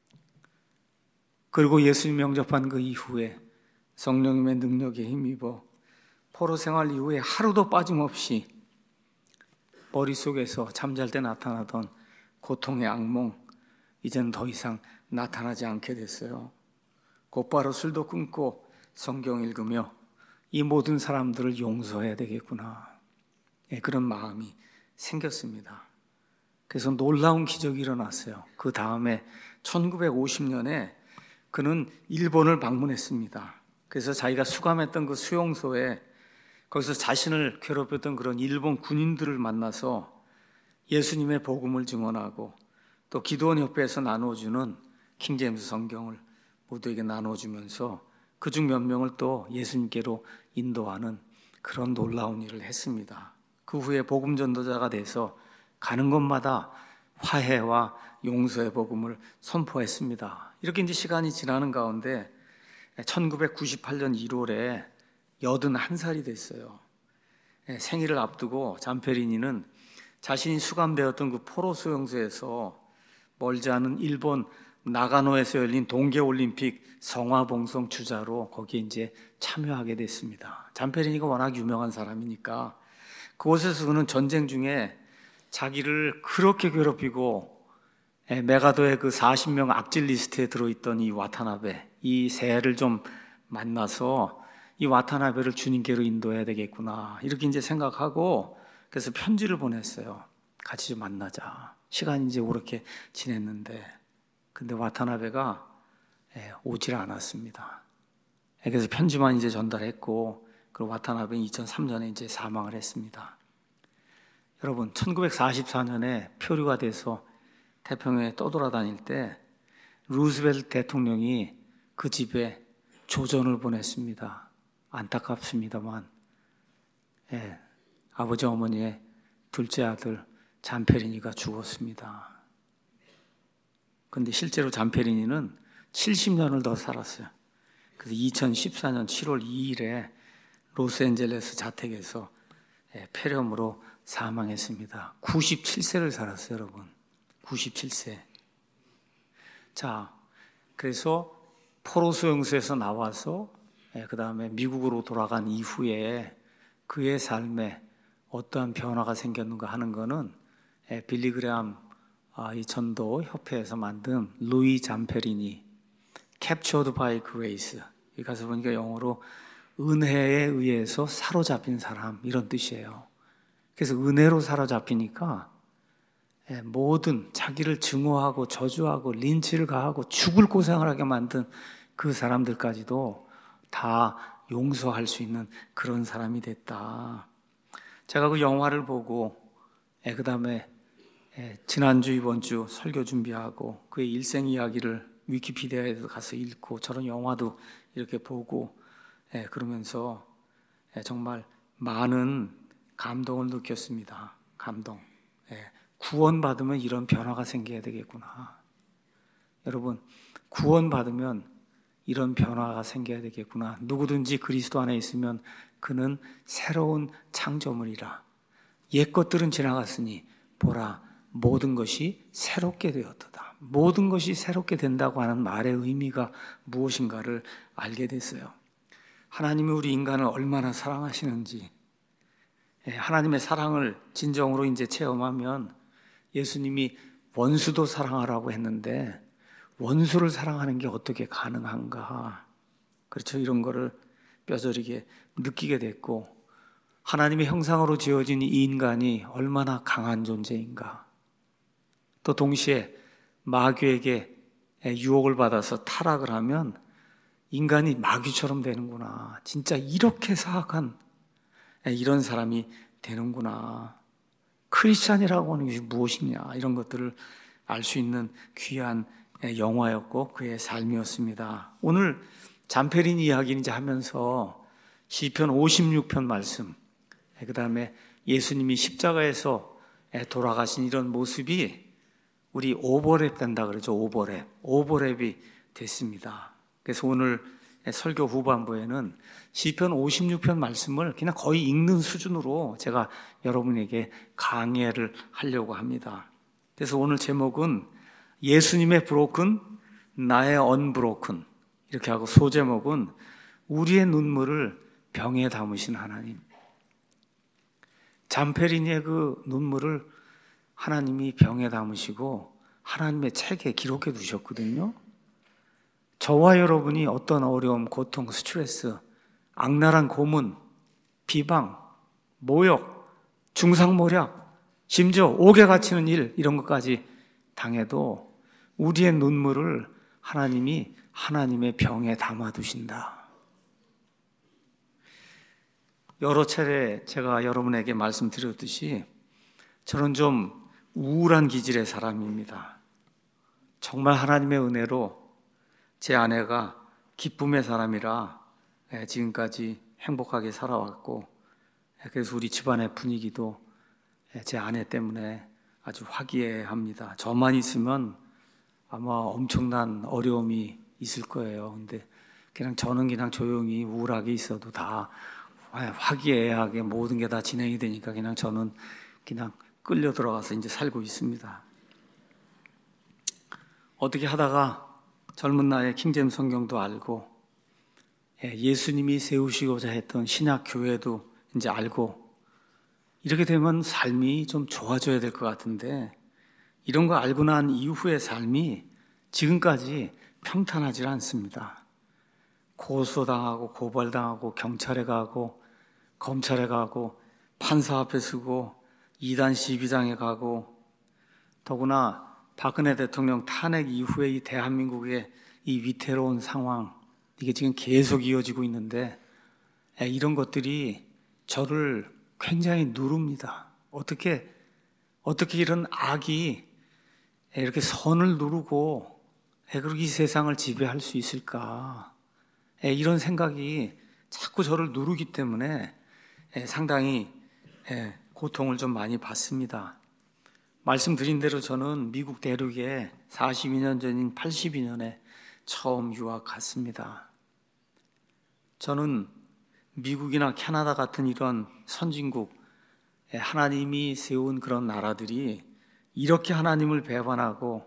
Speaker 1: 그리고 예수님 영접한 그 이후에 성령님의 능력에 힘입어 포로 생활 이후에 하루도 빠짐없이 머릿속에서 잠잘 때 나타나던 고통의 악몽, 이제는 더 이상 나타나지 않게 됐어요. 곧바로 술도 끊고 성경 읽으며 이 모든 사람들을 용서해야 되겠구나, 예, 그런 마음이 생겼습니다. 그래서 놀라운 기적이 일어났어요. 그 다음에 천구백오십 년에 그는 일본을 방문했습니다. 그래서 자기가 수감했던 그 수용소에 거기서 자신을 괴롭혔던 그런 일본 군인들을 만나서 예수님의 복음을 증언하고 또 기도원 협회에서 나눠주는 킹제임스 성경을 모두에게 나눠주면서 그중 몇 명을 또 예수님께로 인도하는 그런 놀라운 일을 했습니다. 그 후에 복음 전도자가 돼서 가는 곳마다 화해와 용서의 복음을 선포했습니다. 이렇게 이제 시간이 지나는 가운데 천구백구십팔 년 일월에 여든한 살이 됐어요. 생일을 앞두고 잠페리니는 자신이 수감되었던 그 포로 수용소에서 멀지 않은 일본 나가노에서 열린 동계올림픽 성화봉송 주자로 거기에 이제 참여하게 됐습니다. 잠페리니가 워낙 유명한 사람이니까 그곳에서 그는 전쟁 중에 자기를 그렇게 괴롭히고 메가도의 그 사십 명 악질 리스트에 들어있던 이 와타나베, 이 새를 좀 만나서 이 와타나베를 주님께로 인도해야 되겠구나, 이렇게 이제 생각하고 그래서 편지를 보냈어요. 같이 좀 만나자. 시간이 이제 그렇게 지냈는데 근데 와타나베가 오질 않았습니다. 그래서 편지만 이제 전달했고 그리고 와타나베는 이천삼 년에 이제 사망을 했습니다. 여러분, 천구백사십사 년에 표류가 돼서 태평양에 떠돌아다닐 때 루스벨트 대통령이 그 집에 조전을 보냈습니다. 안타깝습니다만 예, 아버지 어머니의 둘째 아들 잠페리니가 죽었습니다. 그런데 실제로 잠페리니는 칠십 년을 더 살았어요. 그래서 이천십사 년 칠월 이일에 로스앤젤레스 자택에서 폐렴으로 사망했습니다. 구십칠 세를 살았어요, 여러분. 구십칠 세. 자, 그래서 포로 수용소에서 나와서 그 다음에 미국으로 돌아간 이후에 그의 삶에 어떠한 변화가 생겼는가 하는 것은 빌리 그레암 이 전도 협회에서 만든 루이 잠페리니 Captured by Grace, 이 가서 보니까 영어로 은혜에 의해서 사로잡힌 사람, 이런 뜻이에요. 그래서 은혜로 사로잡히니까 모든 자기를 증오하고 저주하고 린치를 가하고 죽을 고생을 하게 만든 그 사람들까지도 다 용서할 수 있는 그런 사람이 됐다. 제가 그 영화를 보고 그 다음에 지난주 이번주 설교 준비하고 그의 일생 이야기를 위키피디아에도 가서 읽고 저런 영화도 이렇게 보고 그러면서 정말 많은 감동을 느꼈습니다. 감동. 구원받으면 이런 변화가 생겨야 되겠구나. 여러분, 구원받으면 이런 변화가 생겨야 되겠구나. 누구든지 그리스도 안에 있으면 그는 새로운 창조물이라. 옛 것들은 지나갔으니 보라, 모든 것이 새롭게 되었도다. 모든 것이 새롭게 된다고 하는 말의 의미가 무엇인가를 알게 됐어요. 하나님이 우리 인간을 얼마나 사랑하시는지, 하나님의 사랑을 진정으로 이제 체험하면 예수님이 원수도 사랑하라고 했는데 원수를 사랑하는 게 어떻게 가능한가? 그렇죠. 이런 거를 뼈저리게 느끼게 됐고, 하나님의 형상으로 지어진 이 인간이 얼마나 강한 존재인가? 또 동시에 마귀에게 유혹을 받아서 타락을 하면 인간이 마귀처럼 되는구나. 진짜 이렇게 사악한 이런 사람이 되는구나. 크리스찬이라고 하는 것이 무엇이냐, 이런 것들을 알 수 있는 귀한 영화였고 그의 삶이었습니다. 오늘 잠페린 이야기를 이제 하면서 시편 오십육 편 말씀, 그 다음에 예수님이 십자가에서 돌아가신 이런 모습이 우리 오버랩 된다 그러죠. 오버랩. 오버랩이 됐습니다. 그래서 오늘 설교 후반부에는 시편 오십육 편 말씀을 그냥 거의 읽는 수준으로 제가 여러분에게 강해를 하려고 합니다. 그래서 오늘 제목은 예수님의 브로큰, 나의 언브로큰, 이렇게 하고 소제목은 우리의 눈물을 병에 담으신 하나님. 잠페리니의 그 눈물을 하나님이 병에 담으시고 하나님의 책에 기록해 두셨거든요. 저와 여러분이 어떤 어려움, 고통, 스트레스, 악랄한 고문, 비방, 모욕, 중상모략, 심지어 옥에 갇히는 일, 이런 것까지 당해도 우리의 눈물을 하나님이 하나님의 병에 담아두신다. 여러 차례 제가 여러분에게 말씀드렸듯이 저는 좀 우울한 기질의 사람입니다. 정말 하나님의 은혜로 제 아내가 기쁨의 사람이라 지금까지 행복하게 살아왔고, 그래서 우리 집안의 분위기도 제 아내 때문에 아주 화기애애합니다. 저만 있으면 아마 엄청난 어려움이 있을 거예요. 근데 그냥 저는 그냥 조용히 우울하게 있어도 다 화기애애하게 모든 게 다 진행이 되니까 그냥 저는 그냥 끌려 들어가서 이제 살고 있습니다. 어떻게 하다가 젊은 나이에 킹제임스 성경도 알고 예수님이 세우시고자 했던 신약 교회도 이제 알고, 이렇게 되면 삶이 좀 좋아져야 될 것 같은데 이런 거 알고 난 이후의 삶이 지금까지 평탄하지 않습니다. 고소당하고 고발당하고 경찰에 가고 검찰에 가고 판사 앞에 서고 이단 시비장에 가고, 더구나 박근혜 대통령 탄핵 이후에 이 대한민국의 이 위태로운 상황, 이게 지금 계속 이어지고 있는데 이런 것들이 저를 굉장히 누릅니다. 어떻게 어떻게 이런 악이 이렇게 선을 누르고 그렇게 이 세상을 지배할 수 있을까? 이런 생각이 자꾸 저를 누르기 때문에 상당히 고통을 좀 많이 받습니다. 말씀드린 대로 저는 미국 대륙에 사십이 년 전인 팔십이 년에 처음 유학 갔습니다. 저는 미국이나 캐나다 같은 이런 선진국, 하나님이 세운 그런 나라들이 이렇게 하나님을 배반하고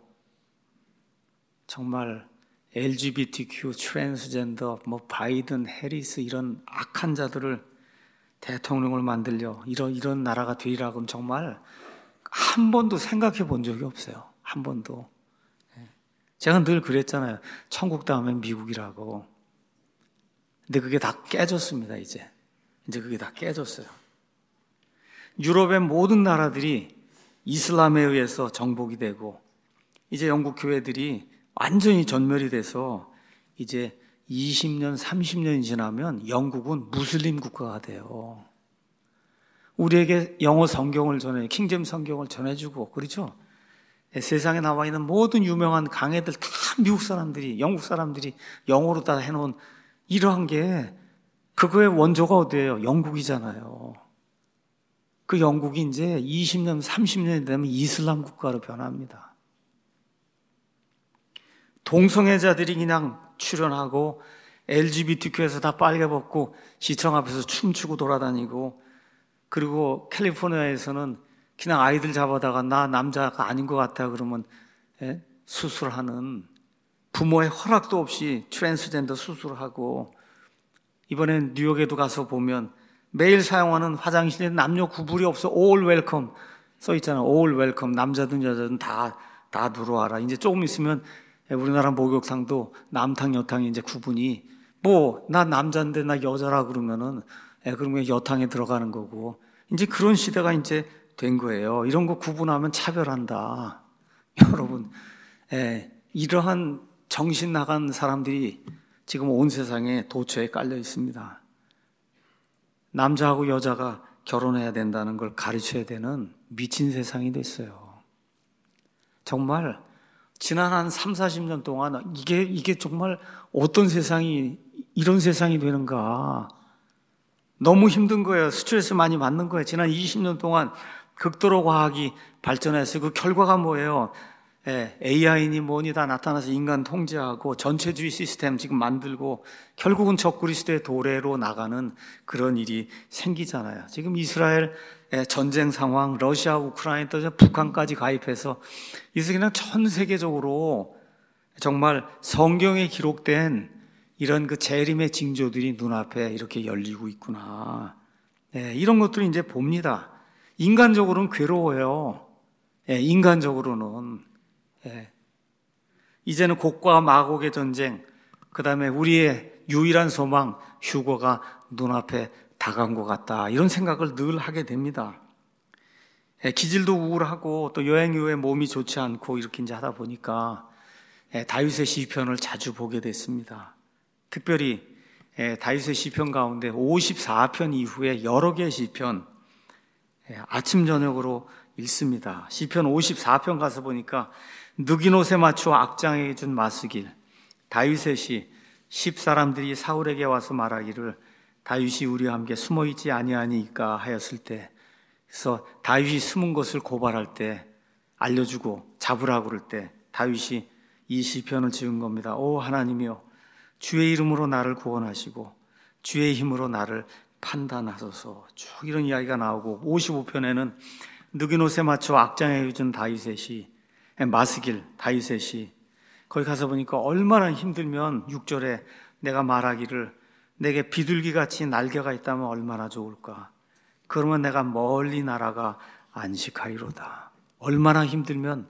Speaker 1: 정말 엘지비티큐, 트랜스젠더, 뭐 바이든, 해리스 이런 악한 자들을 대통령을 만들려 이런 이런 나라가 되리라고 하면 정말 한 번도 생각해 본 적이 없어요. 한 번도. 제가 늘 그랬잖아요. 천국 다음엔 미국이라고. 근데 그게 다 깨졌습니다. 이제 이제 그게 다 깨졌어요. 유럽의 모든 나라들이 이슬람에 의해서 정복이 되고 이제 영국 교회들이 완전히 전멸이 돼서 이제 이십 년, 삼십 년이 지나면 영국은 무슬림 국가가 돼요. 우리에게 영어 성경을 전해, 킹제임 성경을 전해주고, 그렇죠? 세상에 나와 있는 모든 유명한 강해들 다 미국 사람들이, 영국 사람들이 영어로 다 해놓은 이러한 게 그거의 원조가 어디예요? 영국이잖아요. 그 영국이 이제 이십 년, 삼십 년이 되면 이슬람 국가로 변합니다. 동성애자들이 그냥 출연하고 엘지비티큐에서 다 빨개 벗고 시청 앞에서 춤추고 돌아다니고, 그리고 캘리포니아에서는 그냥 아이들 잡아다가 나 남자가 아닌 것 같아 그러면 예? 수술하는, 부모의 허락도 없이 트랜스젠더 수술하고, 이번엔 뉴욕에도 가서 보면 매일 사용하는 화장실에 남녀 구분이 없어. all welcome 써 있잖아요. all welcome. 남자든 여자든 다, 다 들어와라. 이제 조금 있으면 우리나라 목욕탕도 남탕, 여탕이 이제 구분이, 뭐, 나 남자인데 나 여자라 그러면은, 예, 그러면 여탕에 들어가는 거고, 이제 그런 시대가 이제 된 거예요. 이런 거 구분하면 차별한다. 여러분, 예, 이러한 정신 나간 사람들이 지금 온 세상에 도처에 깔려 있습니다. 남자하고 여자가 결혼해야 된다는 걸 가르쳐야 되는 미친 세상이 됐어요. 정말, 지난 한 삼, 사십 년 동안 이게, 이게 정말 어떤 세상이, 이런 세상이 되는가. 너무 힘든 거예요. 스트레스 많이 받는 거예요. 지난 이십 년 동안 극도로 과학이 발전해서 그 결과가 뭐예요? 예, 에이아이니 뭐니 다 나타나서 인간 통제하고 전체주의 시스템 지금 만들고 결국은 적그리스도의 도래로 나가는 그런 일이 생기잖아요. 지금 이스라엘 전쟁 상황, 러시아, 우크라이나 또 북한까지 가입해서 이제 그냥 전 세계적으로 정말 성경에 기록된 이런 그 재림의 징조들이 눈앞에 이렇게 열리고 있구나. 예, 이런 것들을 이제 봅니다. 인간적으로는 괴로워요. 예, 인간적으로는. 예. 이제는 곡과 마곡의 전쟁, 그 다음에 우리의 유일한 소망, 휴거가 눈앞에 다가온 것 같다. 이런 생각을 늘 하게 됩니다. 예, 기질도 우울하고 또 여행 이후에 몸이 좋지 않고 이렇게 이제 하다 보니까 예, 다윗의 시편을 자주 보게 됐습니다. 특별히 예, 다윗의 시편 가운데 오십사 편 이후에 여러 개의 시편 예, 아침 저녁으로 읽습니다. 시편 오십사 편 가서 보니까 느긴 옷에 맞추어 악장에게 준 마스길, 다윗의 시, 십 사람들이 사울에게 와서 말하기를 다윗이 우리와 함께 숨어있지 아니하니까 하였을 때, 그래서 다윗이 숨은 것을 고발할 때, 알려주고 잡으라고 그럴 때 다윗이 이 시편을 지은 겁니다. 오 하나님이여, 주의 이름으로 나를 구원하시고 주의 힘으로 나를 판단하소서. 쭉 이런 이야기가 나오고, 오십오 편에는 느긴 옷에 맞춰 악장에게 준 다윗의 시, 마스길, 다윗의 시, 거기 가서 보니까 얼마나 힘들면 육 절에 내가 말하기를 내게 비둘기같이 날개가 있다면 얼마나 좋을까. 그러면 내가 멀리 날아가 안식하리로다. 얼마나 힘들면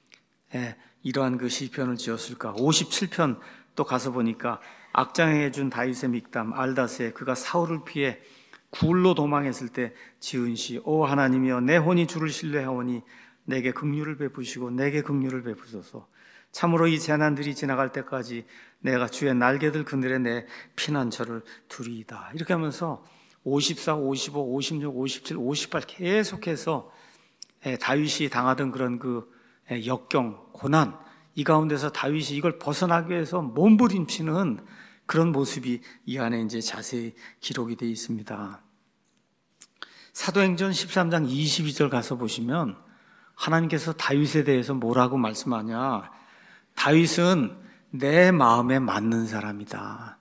Speaker 1: 예, 이러한 그 시편을 지었을까. 오십칠 편 또 가서 보니까 악장에게 준 다윗의 믹담, 알다스에 그가 사울을 피해 굴로 도망했을 때 지은 시, 오 하나님이여 내 혼이 주를 신뢰하오니 내게 긍휼을 베푸시고 내게 긍휼을 베푸소서. 참으로 이 재난들이 지나갈 때까지 내가 주의 날개들 그늘에 내 피난처를 두리이다. 이렇게 하면서 오십사, 오십오, 오십육, 오십칠, 오십팔 계속해서 다윗이 당하던 그런 그 역경, 고난, 이 가운데서 다윗이 이걸 벗어나기 위해서 몸부림치는 그런 모습이 이 안에 이제 자세히 기록이 되어 있습니다. 사도행전 십삼 장 이십이 절 가서 보시면 하나님께서 다윗에 대해서 뭐라고 말씀하냐. 다윗은 내 마음에 맞는 사람이다.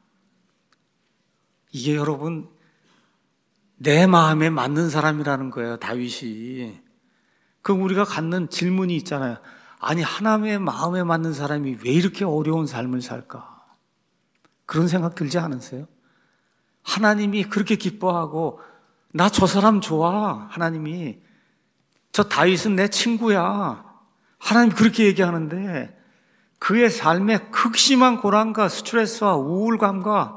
Speaker 1: 이게 여러분 내 마음에 맞는 사람이라는 거예요. 다윗이. 그럼 우리가 갖는 질문이 있잖아요. 아니, 하나님의 마음에 맞는 사람이 왜 이렇게 어려운 삶을 살까? 그런 생각 들지 않으세요? 하나님이 그렇게 기뻐하고 나 저 사람 좋아. 하나님이 저 다윗은 내 친구야. 하나님 그렇게 얘기하는데 그의 삶에 극심한 고난과 스트레스와 우울감과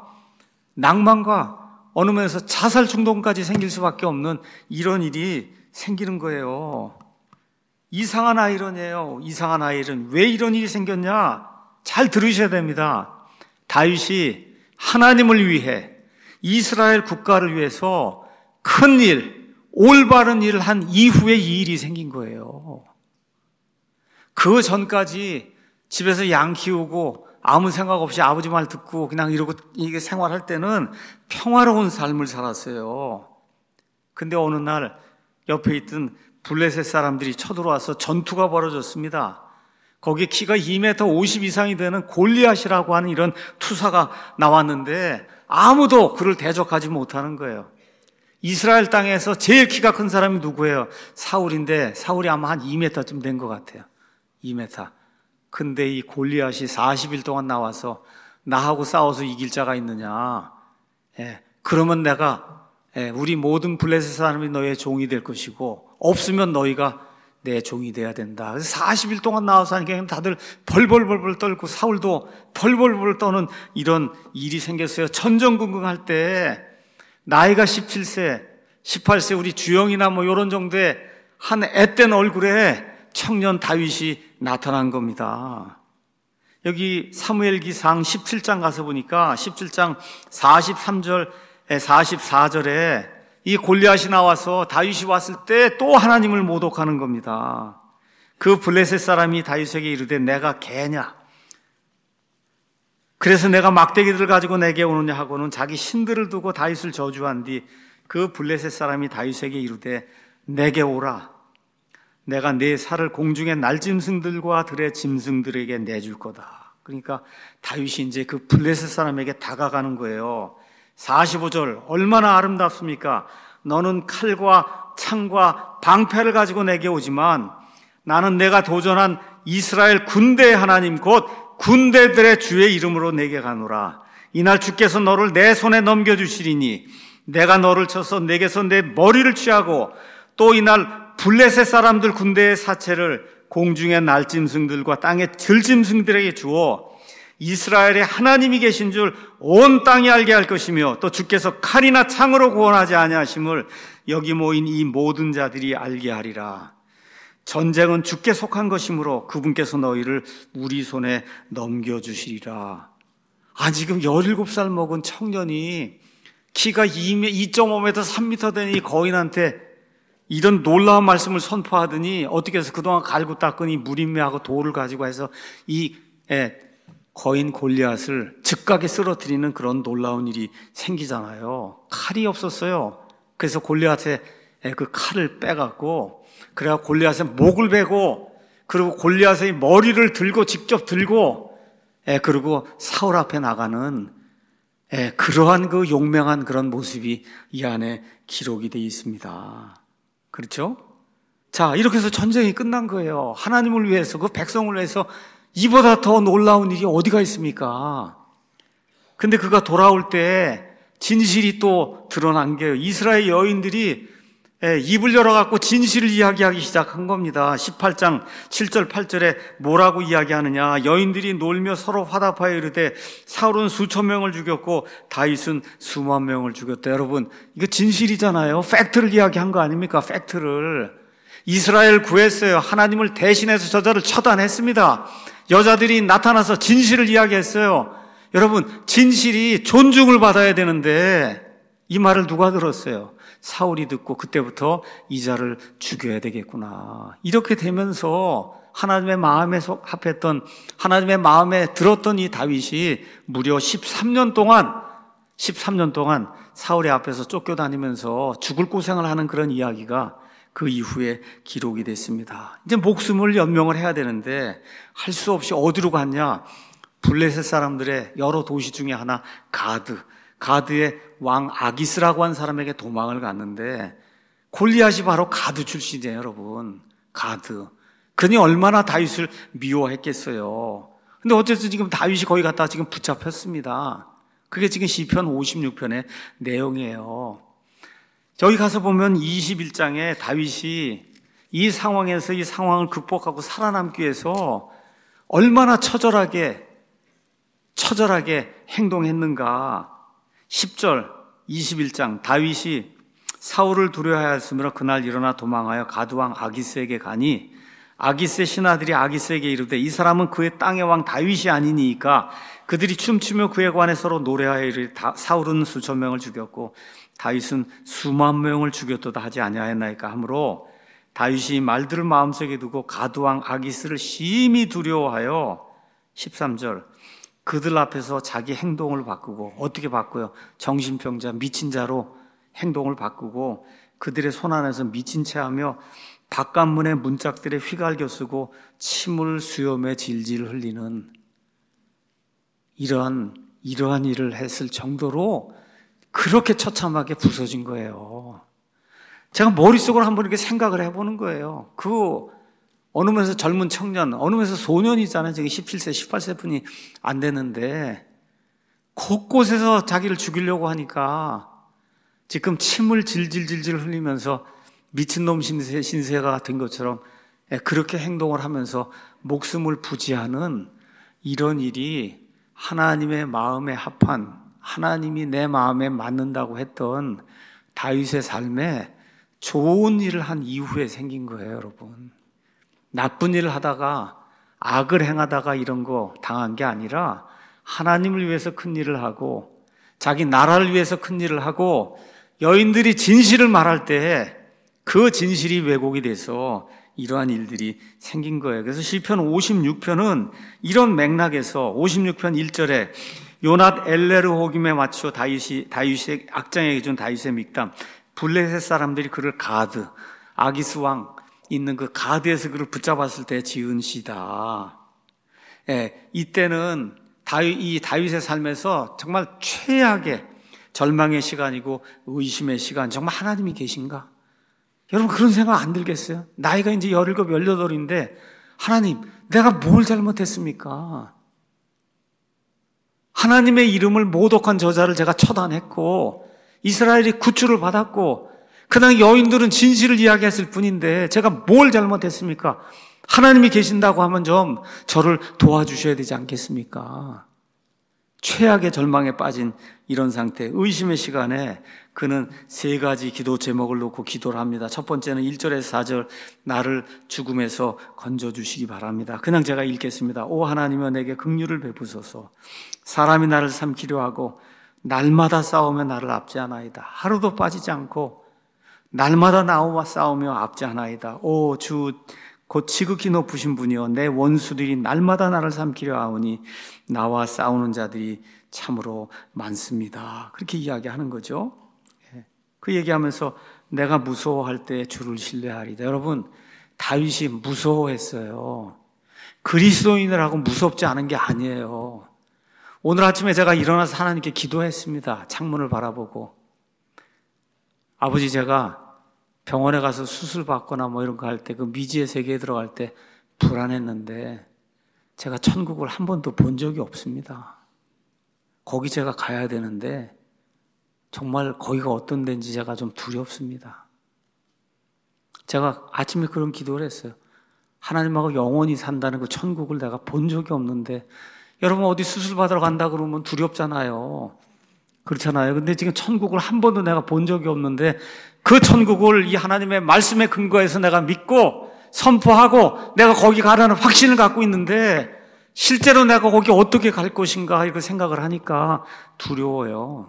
Speaker 1: 낭만과 어느 면에서 자살 중독까지 생길 수밖에 없는 이런 일이 생기는 거예요. 이상한 아이러니에요. 이상한 아이러니. 왜 이런 일이 생겼냐? 잘 들으셔야 됩니다. 다윗이 하나님을 위해 이스라엘 국가를 위해서 큰 일, 올바른 일을 한 이후에 이 일이 생긴 거예요. 그 전까지 집에서 양 키우고 아무 생각 없이 아버지 말 듣고 그냥 이러고 이게 생활할 때는 평화로운 삶을 살았어요. 근데 어느 날 옆에 있던 블레셋 사람들이 쳐들어와서 전투가 벌어졌습니다. 거기에 키가 이 미터 오십 이상이 되는 골리앗이라고 하는 이런 투사가 나왔는데 아무도 그를 대적하지 못하는 거예요. 이스라엘 땅에서 제일 키가 큰 사람이 누구예요? 사울인데 사울이 아마 한 이 미터쯤 된 것 같아요. 이 미터. 근데 이 골리앗이 사십 일 동안 나와서 나하고 싸워서 이길 자가 있느냐? 예, 그러면 내가 예, 우리 모든 블레셋 사람이 너의 종이 될 것이고 없으면 너희가 내 종이 돼야 된다. 그래서 사십 일 동안 나와서 하니까 다들 벌벌벌벌 떨고 사울도 벌벌벌 떠는 이런 일이 생겼어요. 전전긍긍할 때 나이가 십칠 세, 십팔 세 우리 주영이나 뭐 이런 정도의 한 앳된 얼굴에 청년 다윗이 나타난 겁니다. 여기 사무엘기상 십칠 장 가서 보니까 십칠 장 사십삼 절, 사십사 절에 이 골리앗이 나와서 다윗이 왔을 때 또 하나님을 모독하는 겁니다. 그 블레셋 사람이 다윗에게 이르되 내가 개냐? 그래서 내가 막대기들을 가지고 내게 오느냐 하고는 자기 신들을 두고 다윗을 저주한 뒤 그 블레셋 사람이 다윗에게 이르되 내게 오라. 내가 네 살을 공중의 날짐승들과 들의 짐승들에게 내줄 거다. 그러니까 다윗이 이제 그 블레셋 사람에게 다가가는 거예요. 사십오 절 얼마나 아름답습니까? 너는 칼과 창과 방패를 가지고 내게 오지만 나는 내가 도전한 이스라엘 군대의 하나님 곧 군대들의 주의 이름으로 내게 가노라. 이날 주께서 너를 내 손에 넘겨주시리니 내가 너를 쳐서 내게서 내 머리를 취하고 또 이날 블레셋 사람들 군대의 사체를 공중의 날짐승들과 땅의 들짐승들에게 주어 이스라엘에 하나님이 계신 줄 온 땅이 알게 할 것이며 또 주께서 칼이나 창으로 구원하지 아니하심을 여기 모인 이 모든 자들이 알게 하리라. 전쟁은 주께 속한 것이므로 그분께서 너희를 우리 손에 넘겨주시리라. 아, 지금 열일곱 살 먹은 청년이 키가 이 점 오 미터, 삼 미터 된 이 거인한테 이런 놀라운 말씀을 선포하더니 어떻게 해서 그동안 갈고 닦으니 물인매하고 돌을 가지고 해서 이 예, 거인 골리앗을 즉각에 쓰러뜨리는 그런 놀라운 일이 생기잖아요. 칼이 없었어요. 그래서 골리앗의 그 칼을 빼갖고 그래야 골리앗의 목을 베고 그리고 골리앗의 머리를 들고 직접 들고 예, 그리고 사울 앞에 나가는 예, 그러한 그 용맹한 그런 모습이 이 안에 기록이 되어 있습니다. 그렇죠? 자, 이렇게 해서 전쟁이 끝난 거예요. 하나님을 위해서, 그 백성을 위해서 이보다 더 놀라운 일이 어디가 있습니까? 근데 그가 돌아올 때 진실이 또 드러난 게 이스라엘 여인들이 입을 열어갖고 진실을 이야기하기 시작한 겁니다. 십팔 장 칠 절 팔 절에 뭐라고 이야기하느냐? 여인들이 놀며 서로 화답하여 이르되 사울은 수천 명을 죽였고 다윗은 수만 명을 죽였다. 여러분, 이거 진실이잖아요. 팩트를 이야기한 거 아닙니까? 팩트를. 이스라엘 구했어요. 하나님을 대신해서 저자를 처단했습니다. 여자들이 나타나서 진실을 이야기했어요. 여러분, 진실이 존중을 받아야 되는데 이 말을 누가 들었어요? 사울이 듣고 그때부터 이 자를 죽여야 되겠구나. 이렇게 되면서 하나님의 마음에 합했던, 하나님의 마음에 들었던 이 다윗이 무려 십삼 년 동안, 십삼 년 동안 사울의 앞에서 쫓겨다니면서 죽을 고생을 하는 그런 이야기가 그 이후에 기록이 됐습니다. 이제 목숨을 연명을 해야 되는데 할 수 없이 어디로 갔냐? 블레셋 사람들의 여러 도시 중에 하나 가드. 가드의 왕 아기스라고 한 사람에게 도망을 갔는데 골리앗이 바로 가드 출신이에요, 여러분. 가드. 그니 얼마나 다윗을 미워했겠어요. 근데 어쨌든 지금 다윗이 거기 갔다가 지금 붙잡혔습니다. 그게 지금 시편 오십육 편의 내용이에요. 저기 가서 보면 이십일 장에 다윗이 이 상황에서 이 상황을 극복하고 살아남기 위해서 얼마나 처절하게 처절하게 행동했는가. 십 절 이십일 장 다윗이 사울을 두려워하였으므로 그날 일어나 도망하여 가드왕 아기스에게 가니 아기스의 신하들이 아기스에게 이르되 이 사람은 그의 땅의 왕 다윗이 아니니까 그들이 춤추며 그에 관해 서로 노래하여 이르되 사울은 수천 명을 죽였고 다윗은 수만 명을 죽였도다 하지 아니하였나이까 하므로 다윗이 말들을 마음속에 두고 가드왕 아기스를 심히 두려워하여 십삼 절 그들 앞에서 자기 행동을 바꾸고 어떻게 바꿔요? 정신병자 미친 자로 행동을 바꾸고 그들의 손 안에서 미친 채하며 바깥문의 문짝들에 휘갈겨 쓰고 침을 수염에 질질 흘리는 이러한 이러한 일을 했을 정도로 그렇게 처참하게 부서진 거예요. 제가 머릿속으로 한번 이렇게 생각을 해보는 거예요. 그 어느 면에서 젊은 청년, 어느 면에서 소년이잖아요. 지금 십칠 세, 십팔 세뿐이 안 되는데 곳곳에서 자기를 죽이려고 하니까 지금 침을 질질질질 흘리면서 미친놈 신세, 신세가 된 것처럼 그렇게 행동을 하면서 목숨을 부지하는 이런 일이 하나님의 마음에 합한, 하나님이 내 마음에 맞는다고 했던 다윗의 삶에 좋은 일을 한 이후에 생긴 거예요, 여러분. 나쁜 일을 하다가 악을 행하다가 이런 거 당한 게 아니라 하나님을 위해서 큰 일을 하고 자기 나라를 위해서 큰 일을 하고 여인들이 진실을 말할 때 그 진실이 왜곡이 돼서 이러한 일들이 생긴 거예요. 그래서 시편 오십육 편은 이런 맥락에서 오십육 편 일 절에 요낫 엘레르 호김에 맞춰 다윗이 다윗의 악장에게 준 다윗의 믹담, 블레셋 사람들이 그를 가드, 아기스 왕 있는 그 가드에서 그를 붙잡았을 때 지은 시다. 예, 이때는 다윗, 이 다윗의 삶에서 정말 최악의 절망의 시간이고 의심의 시간. 정말 하나님이 계신가? 여러분 그런 생각 안 들겠어요? 나이가 이제 열일곱, 열여덟인데 하나님, 내가 뭘 잘못했습니까? 하나님의 이름을 모독한 저자를 제가 처단했고 이스라엘이 구출을 받았고 그냥 여인들은 진실을 이야기했을 뿐인데 제가 뭘 잘못했습니까? 하나님이 계신다고 하면 좀 저를 도와주셔야 되지 않겠습니까? 최악의 절망에 빠진 이런 상태, 의심의 시간에 그는 세 가지 기도 제목을 놓고 기도를 합니다. 첫 번째는 일 절에서 사 절, 나를 죽음에서 건져주시기 바랍니다. 그냥 제가 읽겠습니다. 오 하나님여 내게 긍휼을 베푸소서. 사람이 나를 삼키려 하고 날마다 싸우며 나를 압제하나이다. 하루도 빠지지 않고 날마다 나와 싸우며 압제하나이다. 오 주 곧 지극히 높으신 분이여 내 원수들이 날마다 나를 삼키려 하오니 나와 싸우는 자들이 참으로 많습니다. 그렇게 이야기하는 거죠. 그 얘기하면서 내가 무서워할 때 주를 신뢰하리다. 여러분 다윗이 무서워했어요. 그리스도인이라고 무섭지 않은 게 아니에요. 오늘 아침에 제가 일어나서 하나님께 기도했습니다. 창문을 바라보고 아버지 제가 병원에 가서 수술 받거나 뭐 이런 거 할 때 그 미지의 세계에 들어갈 때 불안했는데 제가 천국을 한 번도 본 적이 없습니다. 거기 제가 가야 되는데 정말 거기가 어떤 데인지 제가 좀 두렵습니다. 제가 아침에 그런 기도를 했어요. 하나님하고 영원히 산다는 그 천국을 내가 본 적이 없는데 여러분 어디 수술 받으러 간다 그러면 두렵잖아요. 그렇잖아요. 근데 지금 천국을 한 번도 내가 본 적이 없는데 그 천국을 이 하나님의 말씀에 근거해서 내가 믿고 선포하고 내가 거기 가라는 확신을 갖고 있는데 실제로 내가 거기 어떻게 갈 것인가 이렇게 생각을 하니까 두려워요.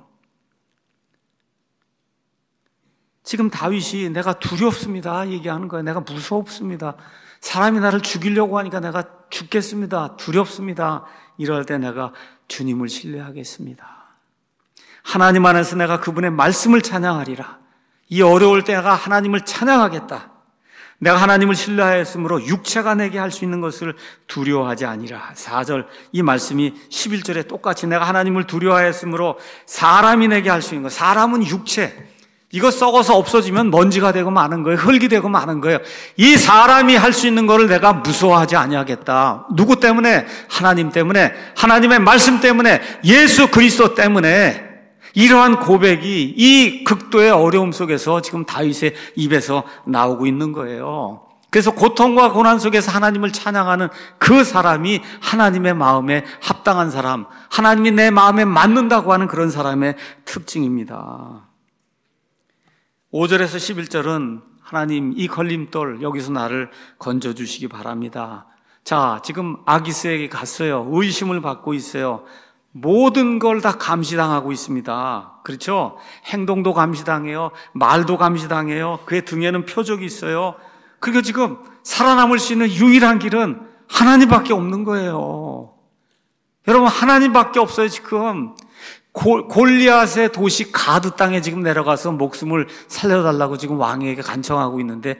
Speaker 1: 지금 다윗이 내가 두렵습니다 얘기하는 거예요. 내가 무섭습니다. 사람이 나를 죽이려고 하니까 내가 죽겠습니다. 두렵습니다. 이럴 때 내가 주님을 신뢰하겠습니다. 하나님 안에서 내가 그분의 말씀을 찬양하리라. 이 어려울 때 내가 하나님을 찬양하겠다. 내가 하나님을 신뢰하였으므로 육체가 내게 할 수 있는 것을 두려워하지 아니라. 사 절 이 말씀이 십일 절에 똑같이 내가 하나님을 두려워하였으므로 사람이 내게 할 수 있는 것. 사람은 육체, 이거 썩어서 없어지면 먼지가 되고 마는 거예요. 흙이 되고 마는 거예요. 이 사람이 할 수 있는 거를 내가 무서워하지 아니하겠다. 누구 때문에? 하나님 때문에, 하나님의 말씀 때문에, 예수 그리스도 때문에. 이러한 고백이 이 극도의 어려움 속에서 지금 다윗의 입에서 나오고 있는 거예요. 그래서 고통과 고난 속에서 하나님을 찬양하는 그 사람이 하나님의 마음에 합당한 사람, 하나님이 내 마음에 맞는다고 하는 그런 사람의 특징입니다. 오 절에서 십일 절은 하나님 이 걸림돌 여기서 나를 건져주시기 바랍니다. 자, 지금 아기스에게 갔어요. 의심을 받고 있어요. 모든 걸 다 감시당하고 있습니다. 그렇죠? 행동도 감시당해요. 말도 감시당해요. 그의 등에는 표적이 있어요. 그러니까 지금 살아남을 수 있는 유일한 길은 하나님밖에 없는 거예요. 여러분, 하나님밖에 없어요. 지금 골, 골리앗의 도시 가드 땅에 지금 내려가서 목숨을 살려달라고 지금 왕에게 간청하고 있는데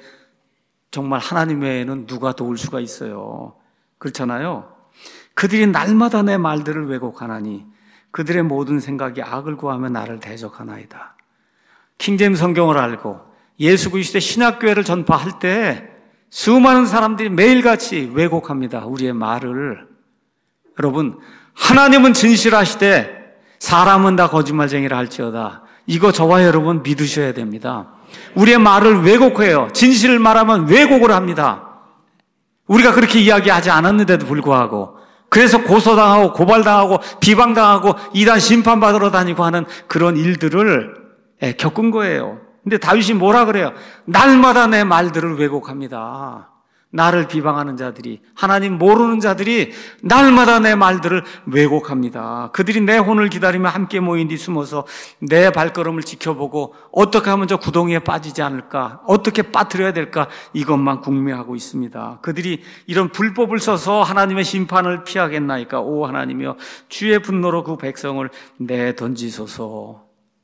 Speaker 1: 정말 하나님 외에는 누가 도울 수가 있어요. 그렇잖아요. 그들이 날마다 내 말들을 왜곡하나니 그들의 모든 생각이 악을 구하며 나를 대적하나이다. 킹제임스 성경을 알고 예수 그리스도의 신약교회를 전파할 때 수많은 사람들이 매일같이 왜곡합니다. 우리의 말을. 여러분, 하나님은 진실하시되 사람은 다 거짓말쟁이라 할지어다. 이거 저와 여러분 믿으셔야 됩니다. 우리의 말을 왜곡해요. 진실을 말하면 왜곡을 합니다. 우리가 그렇게 이야기하지 않았는데도 불구하고, 그래서 고소당하고 고발당하고 비방당하고 이단 심판받으러 다니고 하는 그런 일들을 겪은 거예요. 근데 다윗이 뭐라 그래요? 날마다 내 말들을 왜곡합니다. 나를 비방하는 자들이, 하나님 모르는 자들이 날마다 내 말들을 왜곡합니다. 그들이 내 혼을 기다리며 함께 모인 뒤 숨어서 내 발걸음을 지켜보고 어떻게 하면 저 구덩이에 빠지지 않을까, 어떻게 빠뜨려야 될까, 이것만 궁리하고 있습니다. 그들이 이런 불법을 써서 하나님의 심판을 피하겠나이까? 오 하나님이여, 주의 분노로 그 백성을 내던지소서.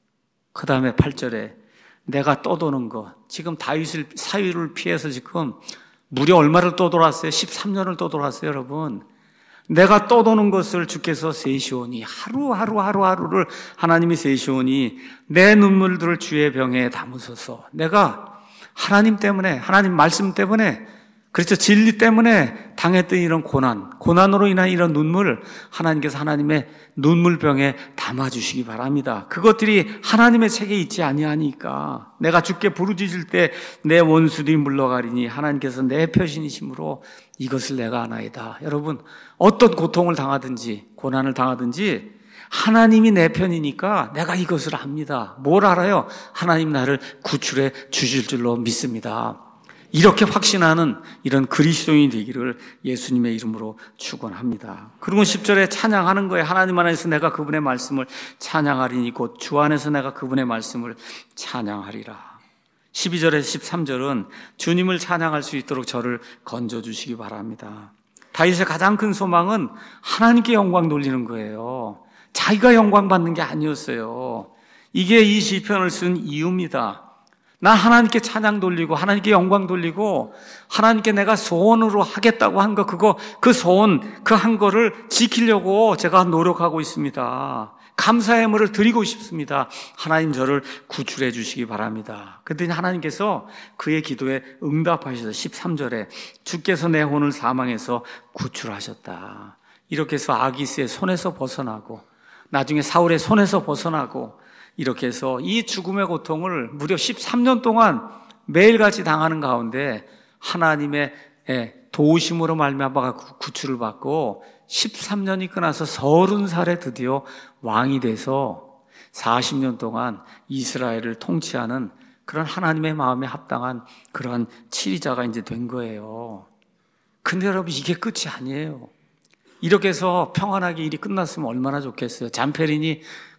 Speaker 1: 그 다음에 팔 절에 내가 떠도는 것, 지금 다윗을 사유를 피해서 지금 무려 얼마를 떠돌았어요? 십삼 년을 떠돌았어요, 여러분. 내가 떠도는 것을 주께서 세시오니, 하루하루 하루하루를 하나님이 세시오니 내 눈물들을 주의 병에 담으소서. 내가 하나님 때문에, 하나님 말씀 때문에, 그렇죠, 진리 때문에 당했던 이런 고난, 고난으로 인한 이런 눈물, 하나님께서 하나님의 눈물병에 담아주시기 바랍니다. 그것들이 하나님의 책에 있지 아니하니까. 내가 주께 부르짖을 때 내 원수들이 물러가리니 하나님께서 내 표신이심으로 이것을 내가 아나이다. 여러분, 어떤 고통을 당하든지 고난을 당하든지 하나님이 내 편이니까 내가 이것을 압니다. 뭘 알아요? 하나님 나를 구출해 주실 줄로 믿습니다. 이렇게 확신하는 이런 그리스도인이 되기를 예수님의 이름으로 축원합니다. 그리고 십 절에 찬양하는 거예요. 하나님 안에서 내가 그분의 말씀을 찬양하리니 곧 주 안에서 내가 그분의 말씀을 찬양하리라. 십이 절에서 십삼 절은 주님을 찬양할 수 있도록 저를 건져주시기 바랍니다. 다윗의 가장 큰 소망은 하나님께 영광 돌리는 거예요. 자기가 영광 받는 게 아니었어요. 이게 이 시편을 쓴 이유입니다. 난 하나님께 찬양 돌리고 하나님께 영광 돌리고 하나님께 내가 소원으로 하겠다고 한 거, 그거 그 소원 그 한 거를 지키려고 제가 노력하고 있습니다. 감사의 예물을 드리고 싶습니다. 하나님 저를 구출해 주시기 바랍니다. 그랬더니 하나님께서 그의 기도에 응답하셔서 십삼 절에 주께서 내 혼을 사망에서 구출하셨다. 이렇게 해서 아기스의 손에서 벗어나고 나중에 사울의 손에서 벗어나고 이렇게 해서 이 죽음의 고통을 무려 십삼 년 동안 매일같이 당하는 가운데 하나님의 도우심으로 말미암아 구출을 받고 십삼 년이 끝나서 서른 살에 드디어 왕이 돼서 사십 년 동안 이스라엘을 통치하는 그런 하나님의 마음에 합당한 그런 치리자가 이제 된 거예요. 근데 여러분, 이게 끝이 아니에요. 이렇게 해서 평안하게 일이 끝났으면 얼마나 좋겠어요. 잠페린이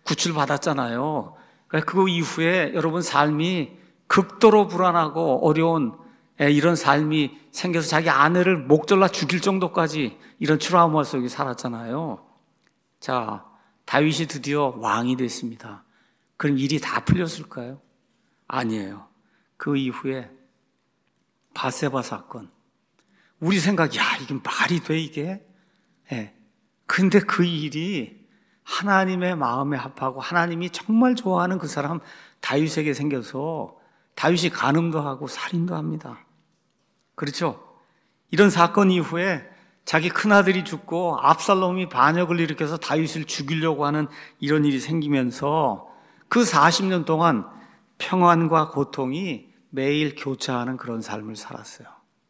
Speaker 1: 구출받았잖아요. 그 이후에 여러분 삶이 극도로 불안하고 어려운 이런 삶이 생겨서 자기 아내를 목 잘라 죽일 정도까지 이런 트라우마 속에 살았잖아요. 자, 다윗이 드디어 왕이 됐습니다. 그럼 일이 다 풀렸을까요? 아니에요. 그 이후에 바세바 사건. 우리 생각, 야, 이게 말이 돼, 이게? 예. 근데 그 일이 하나님의 마음에 합하고 하나님이 정말 좋아하는 그 사람 다윗에게 생겨서 다윗이 간음도 하고 살인도 합니다. 그렇죠? 이런 사건 이후에 자기 큰아들이 죽고 압살롬이 반역을 일으켜서 다윗을 죽이려고 하는 이런 일이 생기면서 그 사십 년 동안 평안과 고통이 매일 교차하는 그런 삶을 살았어요.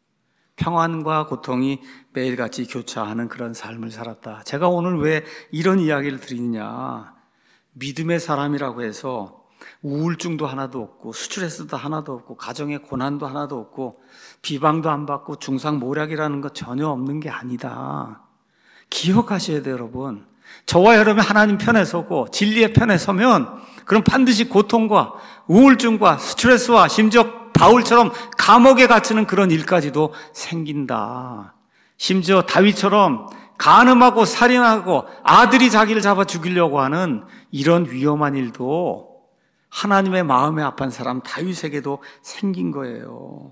Speaker 1: 평안과 고통이 매일같이 교차하는 그런 삶을 살았다. 제가 오늘 왜 이런 이야기를 드리느냐. 믿음의 사람이라고 해서 우울증도 하나도 없고 스트레스도 하나도 없고 가정의 고난도 하나도 없고 비방도 안 받고 중상모략이라는 거 전혀 없는 게 아니다. 기억하셔야 돼요, 여러분. 저와 여러분이 하나님 편에 서고 진리의 편에 서면 그럼 반드시 고통과 우울증과 스트레스와 심지어 바울처럼 감옥에 갇히는 그런 일까지도 생긴다. 심지어 다윗처럼 간음하고 살인하고 아들이 자기를 잡아 죽이려고 하는 이런 위험한 일도 하나님의 마음에 합한 사람 다윗에게도 생긴 거예요.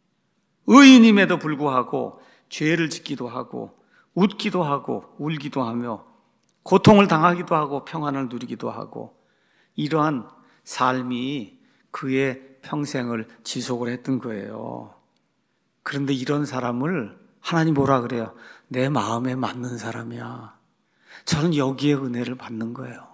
Speaker 1: 의인임에도 불구하고 죄를 짓기도 하고 웃기도 하고 울기도 하며 고통을 당하기도 하고 평안을 누리기도 하고 이러한 삶이 그의 평생을 지속을 했던 거예요. 그런데 이런 사람을 하나님 뭐라 그래요? 내 마음에 맞는 사람이야. 저는 여기에 은혜를 받는 거예요.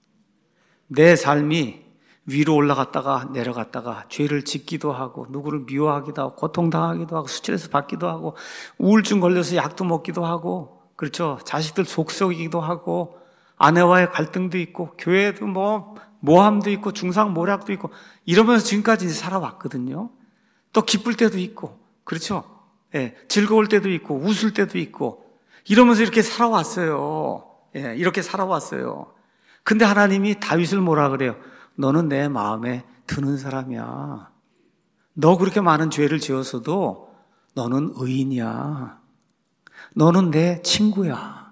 Speaker 1: 내 삶이 위로 올라갔다가 내려갔다가 죄를 짓기도 하고 누구를 미워하기도 하고 고통당하기도 하고 스트레스 받기도 하고 우울증 걸려서 약도 먹기도 하고 그렇죠. 자식들 속썩이기도 하고 아내와의 갈등도 있고 교회도 뭐 모함도 있고 중상모략도 있고 이러면서 지금까지 이제 살아왔거든요. 또 기쁠 때도 있고 그렇죠. 예, 즐거울 때도 있고 웃을 때도 있고 이러면서 이렇게 살아왔어요. 예, 이렇게 살아왔어요. 근데 하나님이 다윗을 뭐라 그래요? 너는 내 마음에 드는 사람이야. 너 그렇게 많은 죄를 지었어도 너는 의인이야. 너는 내 친구야.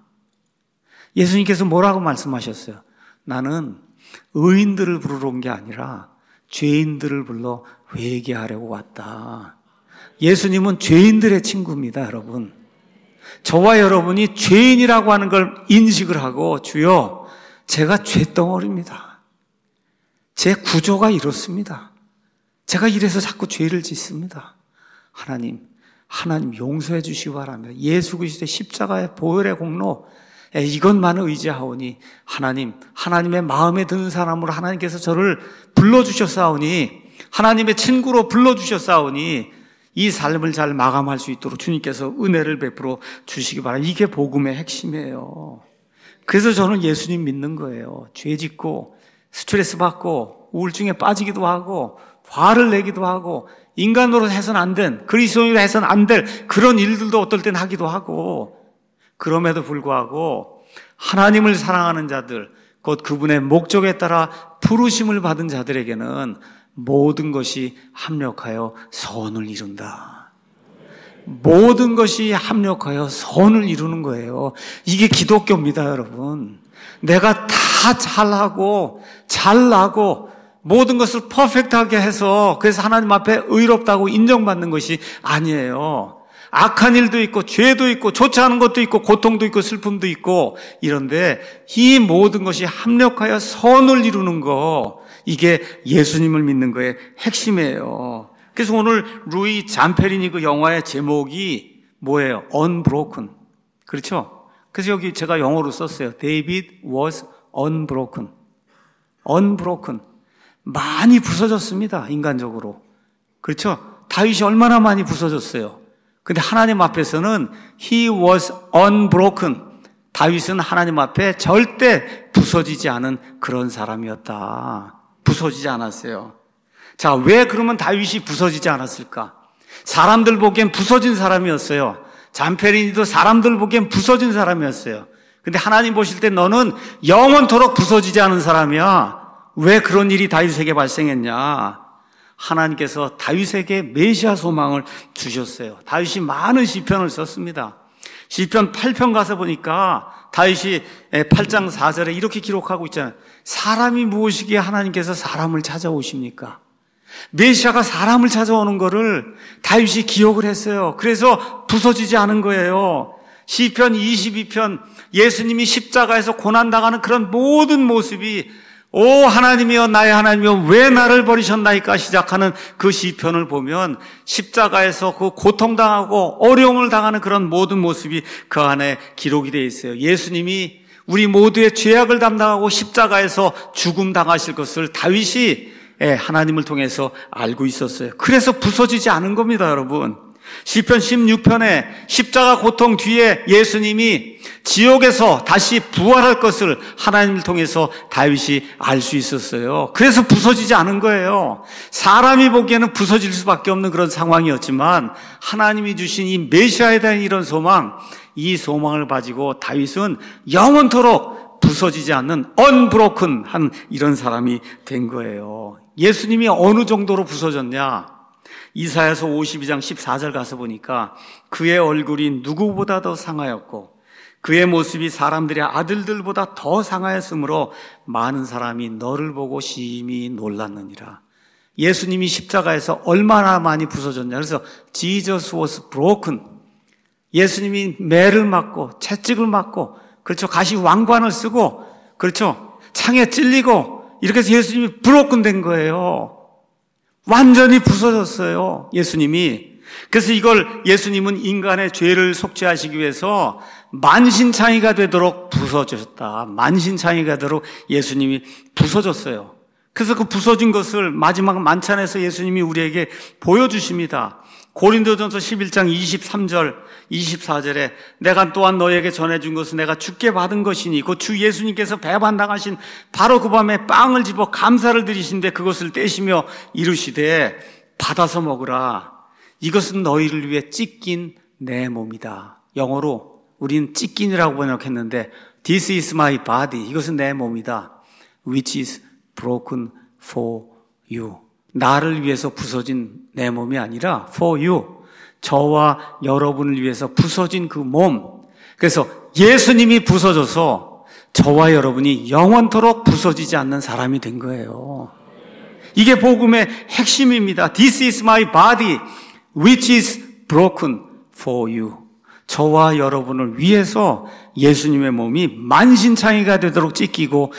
Speaker 1: 예수님께서 뭐라고 말씀하셨어요? 나는 의인들을 부르러 온 게 아니라 죄인들을 불러 회개하려고 왔다. 예수님은 죄인들의 친구입니다, 여러분. 저와 여러분이 죄인이라고 하는 걸 인식을 하고 주여, 제가 죄덩어리입니다. 제 구조가 이렇습니다. 제가 이래서 자꾸 죄를 짓습니다. 하나님, 하나님 용서해 주시기 바랍니다. 예수 그리스도의 십자가의 보혈의 공로 이것만 의지하오니 하나님, 하나님의 마음에 드는 사람으로 하나님께서 저를 불러주셨사오니 하나님의 친구로 불러주셨사오니 이 삶을 잘 마감할 수 있도록 주님께서 은혜를 베풀어 주시기 바랍니다. 이게 복음의 핵심이에요. 그래서 저는 예수님 믿는 거예요. 죄 짓고 스트레스 받고 우울증에 빠지기도 하고 화를 내기도 하고 인간으로 해서는 안 된, 그리스도인으로 해서는 안 될 그런 일들도 어떨 땐 하기도 하고 그럼에도 불구하고 하나님을 사랑하는 자들, 곧 그분의 목적에 따라 부르심을 받은 자들에게는 모든 것이 합력하여 선을 이룬다. 모든 것이 합력하여 선을 이루는 거예요. 이게 기독교입니다, 여러분. 내가 다 잘하고 잘나고 모든 것을 퍼펙트하게 해서 그래서 하나님 앞에 의롭다고 인정받는 것이 아니에요. 악한 일도 있고 죄도 있고 좋지 않은 것도 있고 고통도 있고 슬픔도 있고 이런데 이 모든 것이 합력하여 선을 이루는 거, 이게 예수님을 믿는 거의 핵심이에요. 그래서 오늘 루이 잠페리니 그 영화의 제목이 뭐예요? Unbroken. 그렇죠? 그래서 여기 제가 영어로 썼어요. David was unbroken. unbroken. 많이 부서졌습니다, 인간적으로. 그렇죠? 다윗이 얼마나 많이 부서졌어요. 근데 하나님 앞에서는 he was unbroken. 다윗은 하나님 앞에 절대 부서지지 않은 그런 사람이었다. 부서지지 않았어요. 자, 왜 그러면 다윗이 부서지지 않았을까? 사람들 보기엔 부서진 사람이었어요. 잠페리니도 사람들 보기엔 부서진 사람이었어요. 근데 하나님 보실 때 너는 영원토록 부서지지 않은 사람이야. 왜 그런 일이 다윗에게 발생했냐? 하나님께서 다윗에게 메시아 소망을 주셨어요. 다윗이 많은 시편을 썼습니다. 시편 팔 편 가서 보니까 다윗이 팔 장 사 절에 이렇게 기록하고 있잖아요. 사람이 무엇이기에 하나님께서 사람을 찾아오십니까? 메시아가 사람을 찾아오는 거를 다윗이 기억을 했어요. 그래서 부서지지 않은 거예요. 시편 이십이 편 예수님이 십자가에서 고난당하는 그런 모든 모습이 오 하나님이여 나의 하나님이여 왜 나를 버리셨나이까 시작하는 그 시편을 보면 십자가에서 그 고통당하고 어려움을 당하는 그런 모든 모습이 그 안에 기록이 되어 있어요. 예수님이 우리 모두의 죄악을 담당하고 십자가에서 죽음 당하실 것을 다윗이 하나님을 통해서 알고 있었어요. 그래서 부서지지 않은 겁니다, 여러분. 시편 십육 편에 십자가 고통 뒤에 예수님이 지옥에서 다시 부활할 것을 하나님을 통해서 다윗이 알 수 있었어요. 그래서 부서지지 않은 거예요. 사람이 보기에는 부서질 수밖에 없는 그런 상황이었지만 하나님이 주신 이 메시아에 대한 이런 소망, 이 소망을 가지고 다윗은 영원토록 부서지지 않는 언브로큰 한 이런 사람이 된 거예요. 예수님이 어느 정도로 부서졌냐? 이사야서 오십이 장 십사 절 가서 보니까 그의 얼굴이 누구보다 더 상하였고 그의 모습이 사람들의 아들들보다 더 상하였으므로 많은 사람이 너를 보고 심히 놀랐느니라. 예수님이 십자가에서 얼마나 많이 부서졌냐. 그래서 Jesus was broken. 예수님이 매를 맞고 채찍을 맞고 그렇죠. 가시 왕관을 쓰고 그렇죠. 창에 찔리고 이렇게 해서 예수님이 broken 된 거예요. 완전히 부서졌어요, 예수님이. 그래서 이걸 예수님은 인간의 죄를 속죄하시기 위해서 만신창이가 되도록 부서졌다. 만신창이가 되도록 예수님이 부서졌어요. 그래서 그 부서진 것을 마지막 만찬에서 예수님이 우리에게 보여주십니다. 고린도전서 십일 장 이십삼 절, 이십사 절에 내가 또한 너에게 전해준 것은 내가 주께 받은 것이니 그 주 예수님께서 배반당하신 바로 그 밤에 빵을 집어 감사를 드리신데 그것을 떼시며 이르시되 받아서 먹으라. 이것은 너희를 위해 찢긴 내 몸이다. 영어로 우리는 찢긴이라고 번역했는데 This is my body. 이것은 내 몸이다. Which is broken for you. 나를 위해서 부서진 내 몸이 아니라 for you. 저와 여러분을 위해서 부서진 그 몸. 그래서 예수님이 부서져서 저와 여러분이 영원토록 부서지지 않는 사람이 된 거예요. 이게 복음의 핵심입니다. This is my body which is broken for you. 저와 여러분을 위해서 예수님의 몸이 만신창이가 되도록 찢기고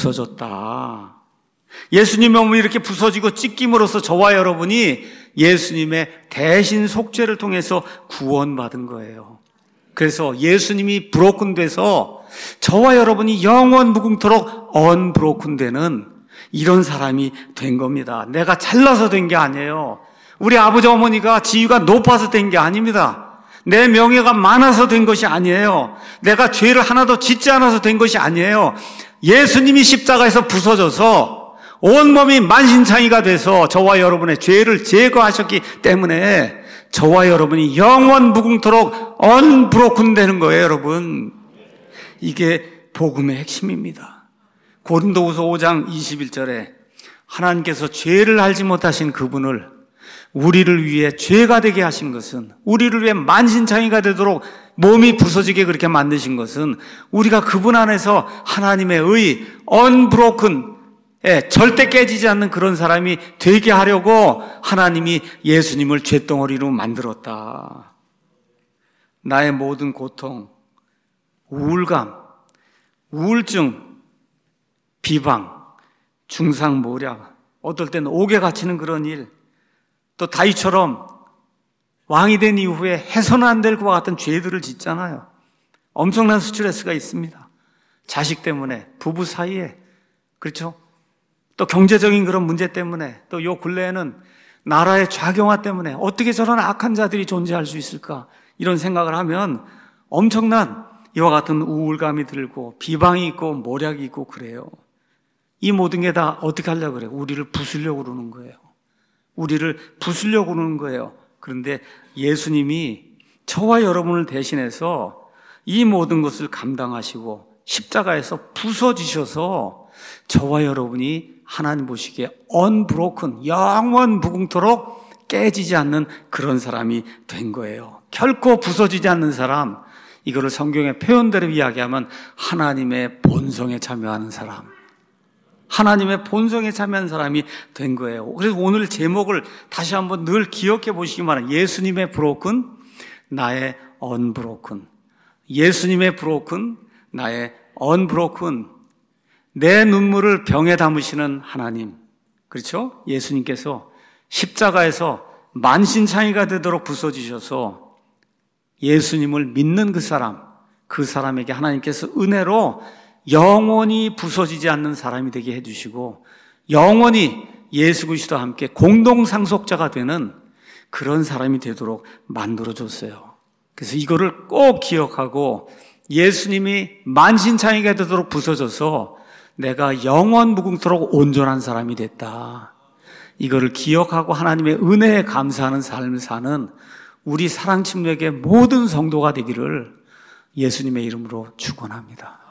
Speaker 1: 부서졌다. 예수님의 몸이 이렇게 부서지고 찢김으로써 저와 여러분이 예수님의 대신 속죄를 통해서 구원받은 거예요. 그래서 예수님이 브로큰 돼서 저와 여러분이 영원 무궁토록 언브로큰 되는 이런 사람이 된 겁니다. 내가 잘나서 된 게 아니에요. 우리 아버지 어머니가 지위가 높아서 된 게 아닙니다. 내 명예가 많아서 된 것이 아니에요. 내가 죄를 하나도 짓지 않아서 된 것이 아니에요. 예수님이 십자가에서 부서져서 온몸이 만신창이가 돼서 저와 여러분의 죄를 제거하셨기 때문에 저와 여러분이 영원 무궁토록 언브로큰 되는 거예요, 여러분. 이게 복음의 핵심입니다. 고린도후서 오 장 이십일 절에 하나님께서 죄를 알지 못하신 그분을 우리를 위해 죄가 되게 하신 것은, 우리를 위해 만신창이가 되도록 몸이 부서지게 그렇게 만드신 것은 우리가 그분 안에서 하나님의 의 언브로큰, 예, 절대 깨지지 않는 그런 사람이 되게 하려고 하나님이 예수님을 쇳덩어리로 만들었다. 나의 모든 고통, 우울감, 우울증, 비방, 중상모략, 어떨 때는 옥에 갇히는 그런 일, 또 다윗처럼 왕이 된 이후에 해서는 안 될 것과 같은 죄들을 짓잖아요. 엄청난 스트레스가 있습니다. 자식 때문에, 부부 사이에, 그렇죠? 또 경제적인 그런 문제 때문에, 또 요 근래에는 나라의 좌경화 때문에 어떻게 저런 악한 자들이 존재할 수 있을까? 이런 생각을 하면 엄청난 이와 같은 우울감이 들고 비방이 있고 모략이 있고 그래요. 이 모든 게 다 어떻게 하려고 그래요? 우리를 부수려고 그러는 거예요. 우리를 부수려고 그러는 거예요. 그런데 예수님이 저와 여러분을 대신해서 이 모든 것을 감당하시고 십자가에서 부서지셔서 저와 여러분이 하나님 보시기에 unbroken, 영원 무궁토록 깨지지 않는 그런 사람이 된 거예요. 결코 부서지지 않는 사람, 이거를 성경의 표현대로 이야기하면 하나님의 본성에 참여하는 사람, 하나님의 본성에 참여한 사람이 된 거예요. 그래서 오늘 제목을 다시 한번 늘 기억해 보시기 바랍니다. 예수님의 broken, 나의 unbroken. 예수님의 broken, 나의 unbroken. 내 눈물을 병에 담으시는 하나님, 그렇죠? 예수님께서 십자가에서 만신창이가 되도록 부서지셔서 예수님을 믿는 그 사람, 그 사람에게 하나님께서 은혜로 영원히 부서지지 않는 사람이 되게 해주시고 영원히 예수 그리스도와 함께 공동상속자가 되는 그런 사람이 되도록 만들어줬어요. 그래서 이거를 꼭 기억하고 예수님이 만신창이가 되도록 부서져서 내가 영원 무궁토록 온전한 사람이 됐다. 이거를 기억하고 하나님의 은혜에 감사하는 삶을 사는 우리 사랑침례교회 모든 성도가 되기를 예수님의 이름으로 축원합니다.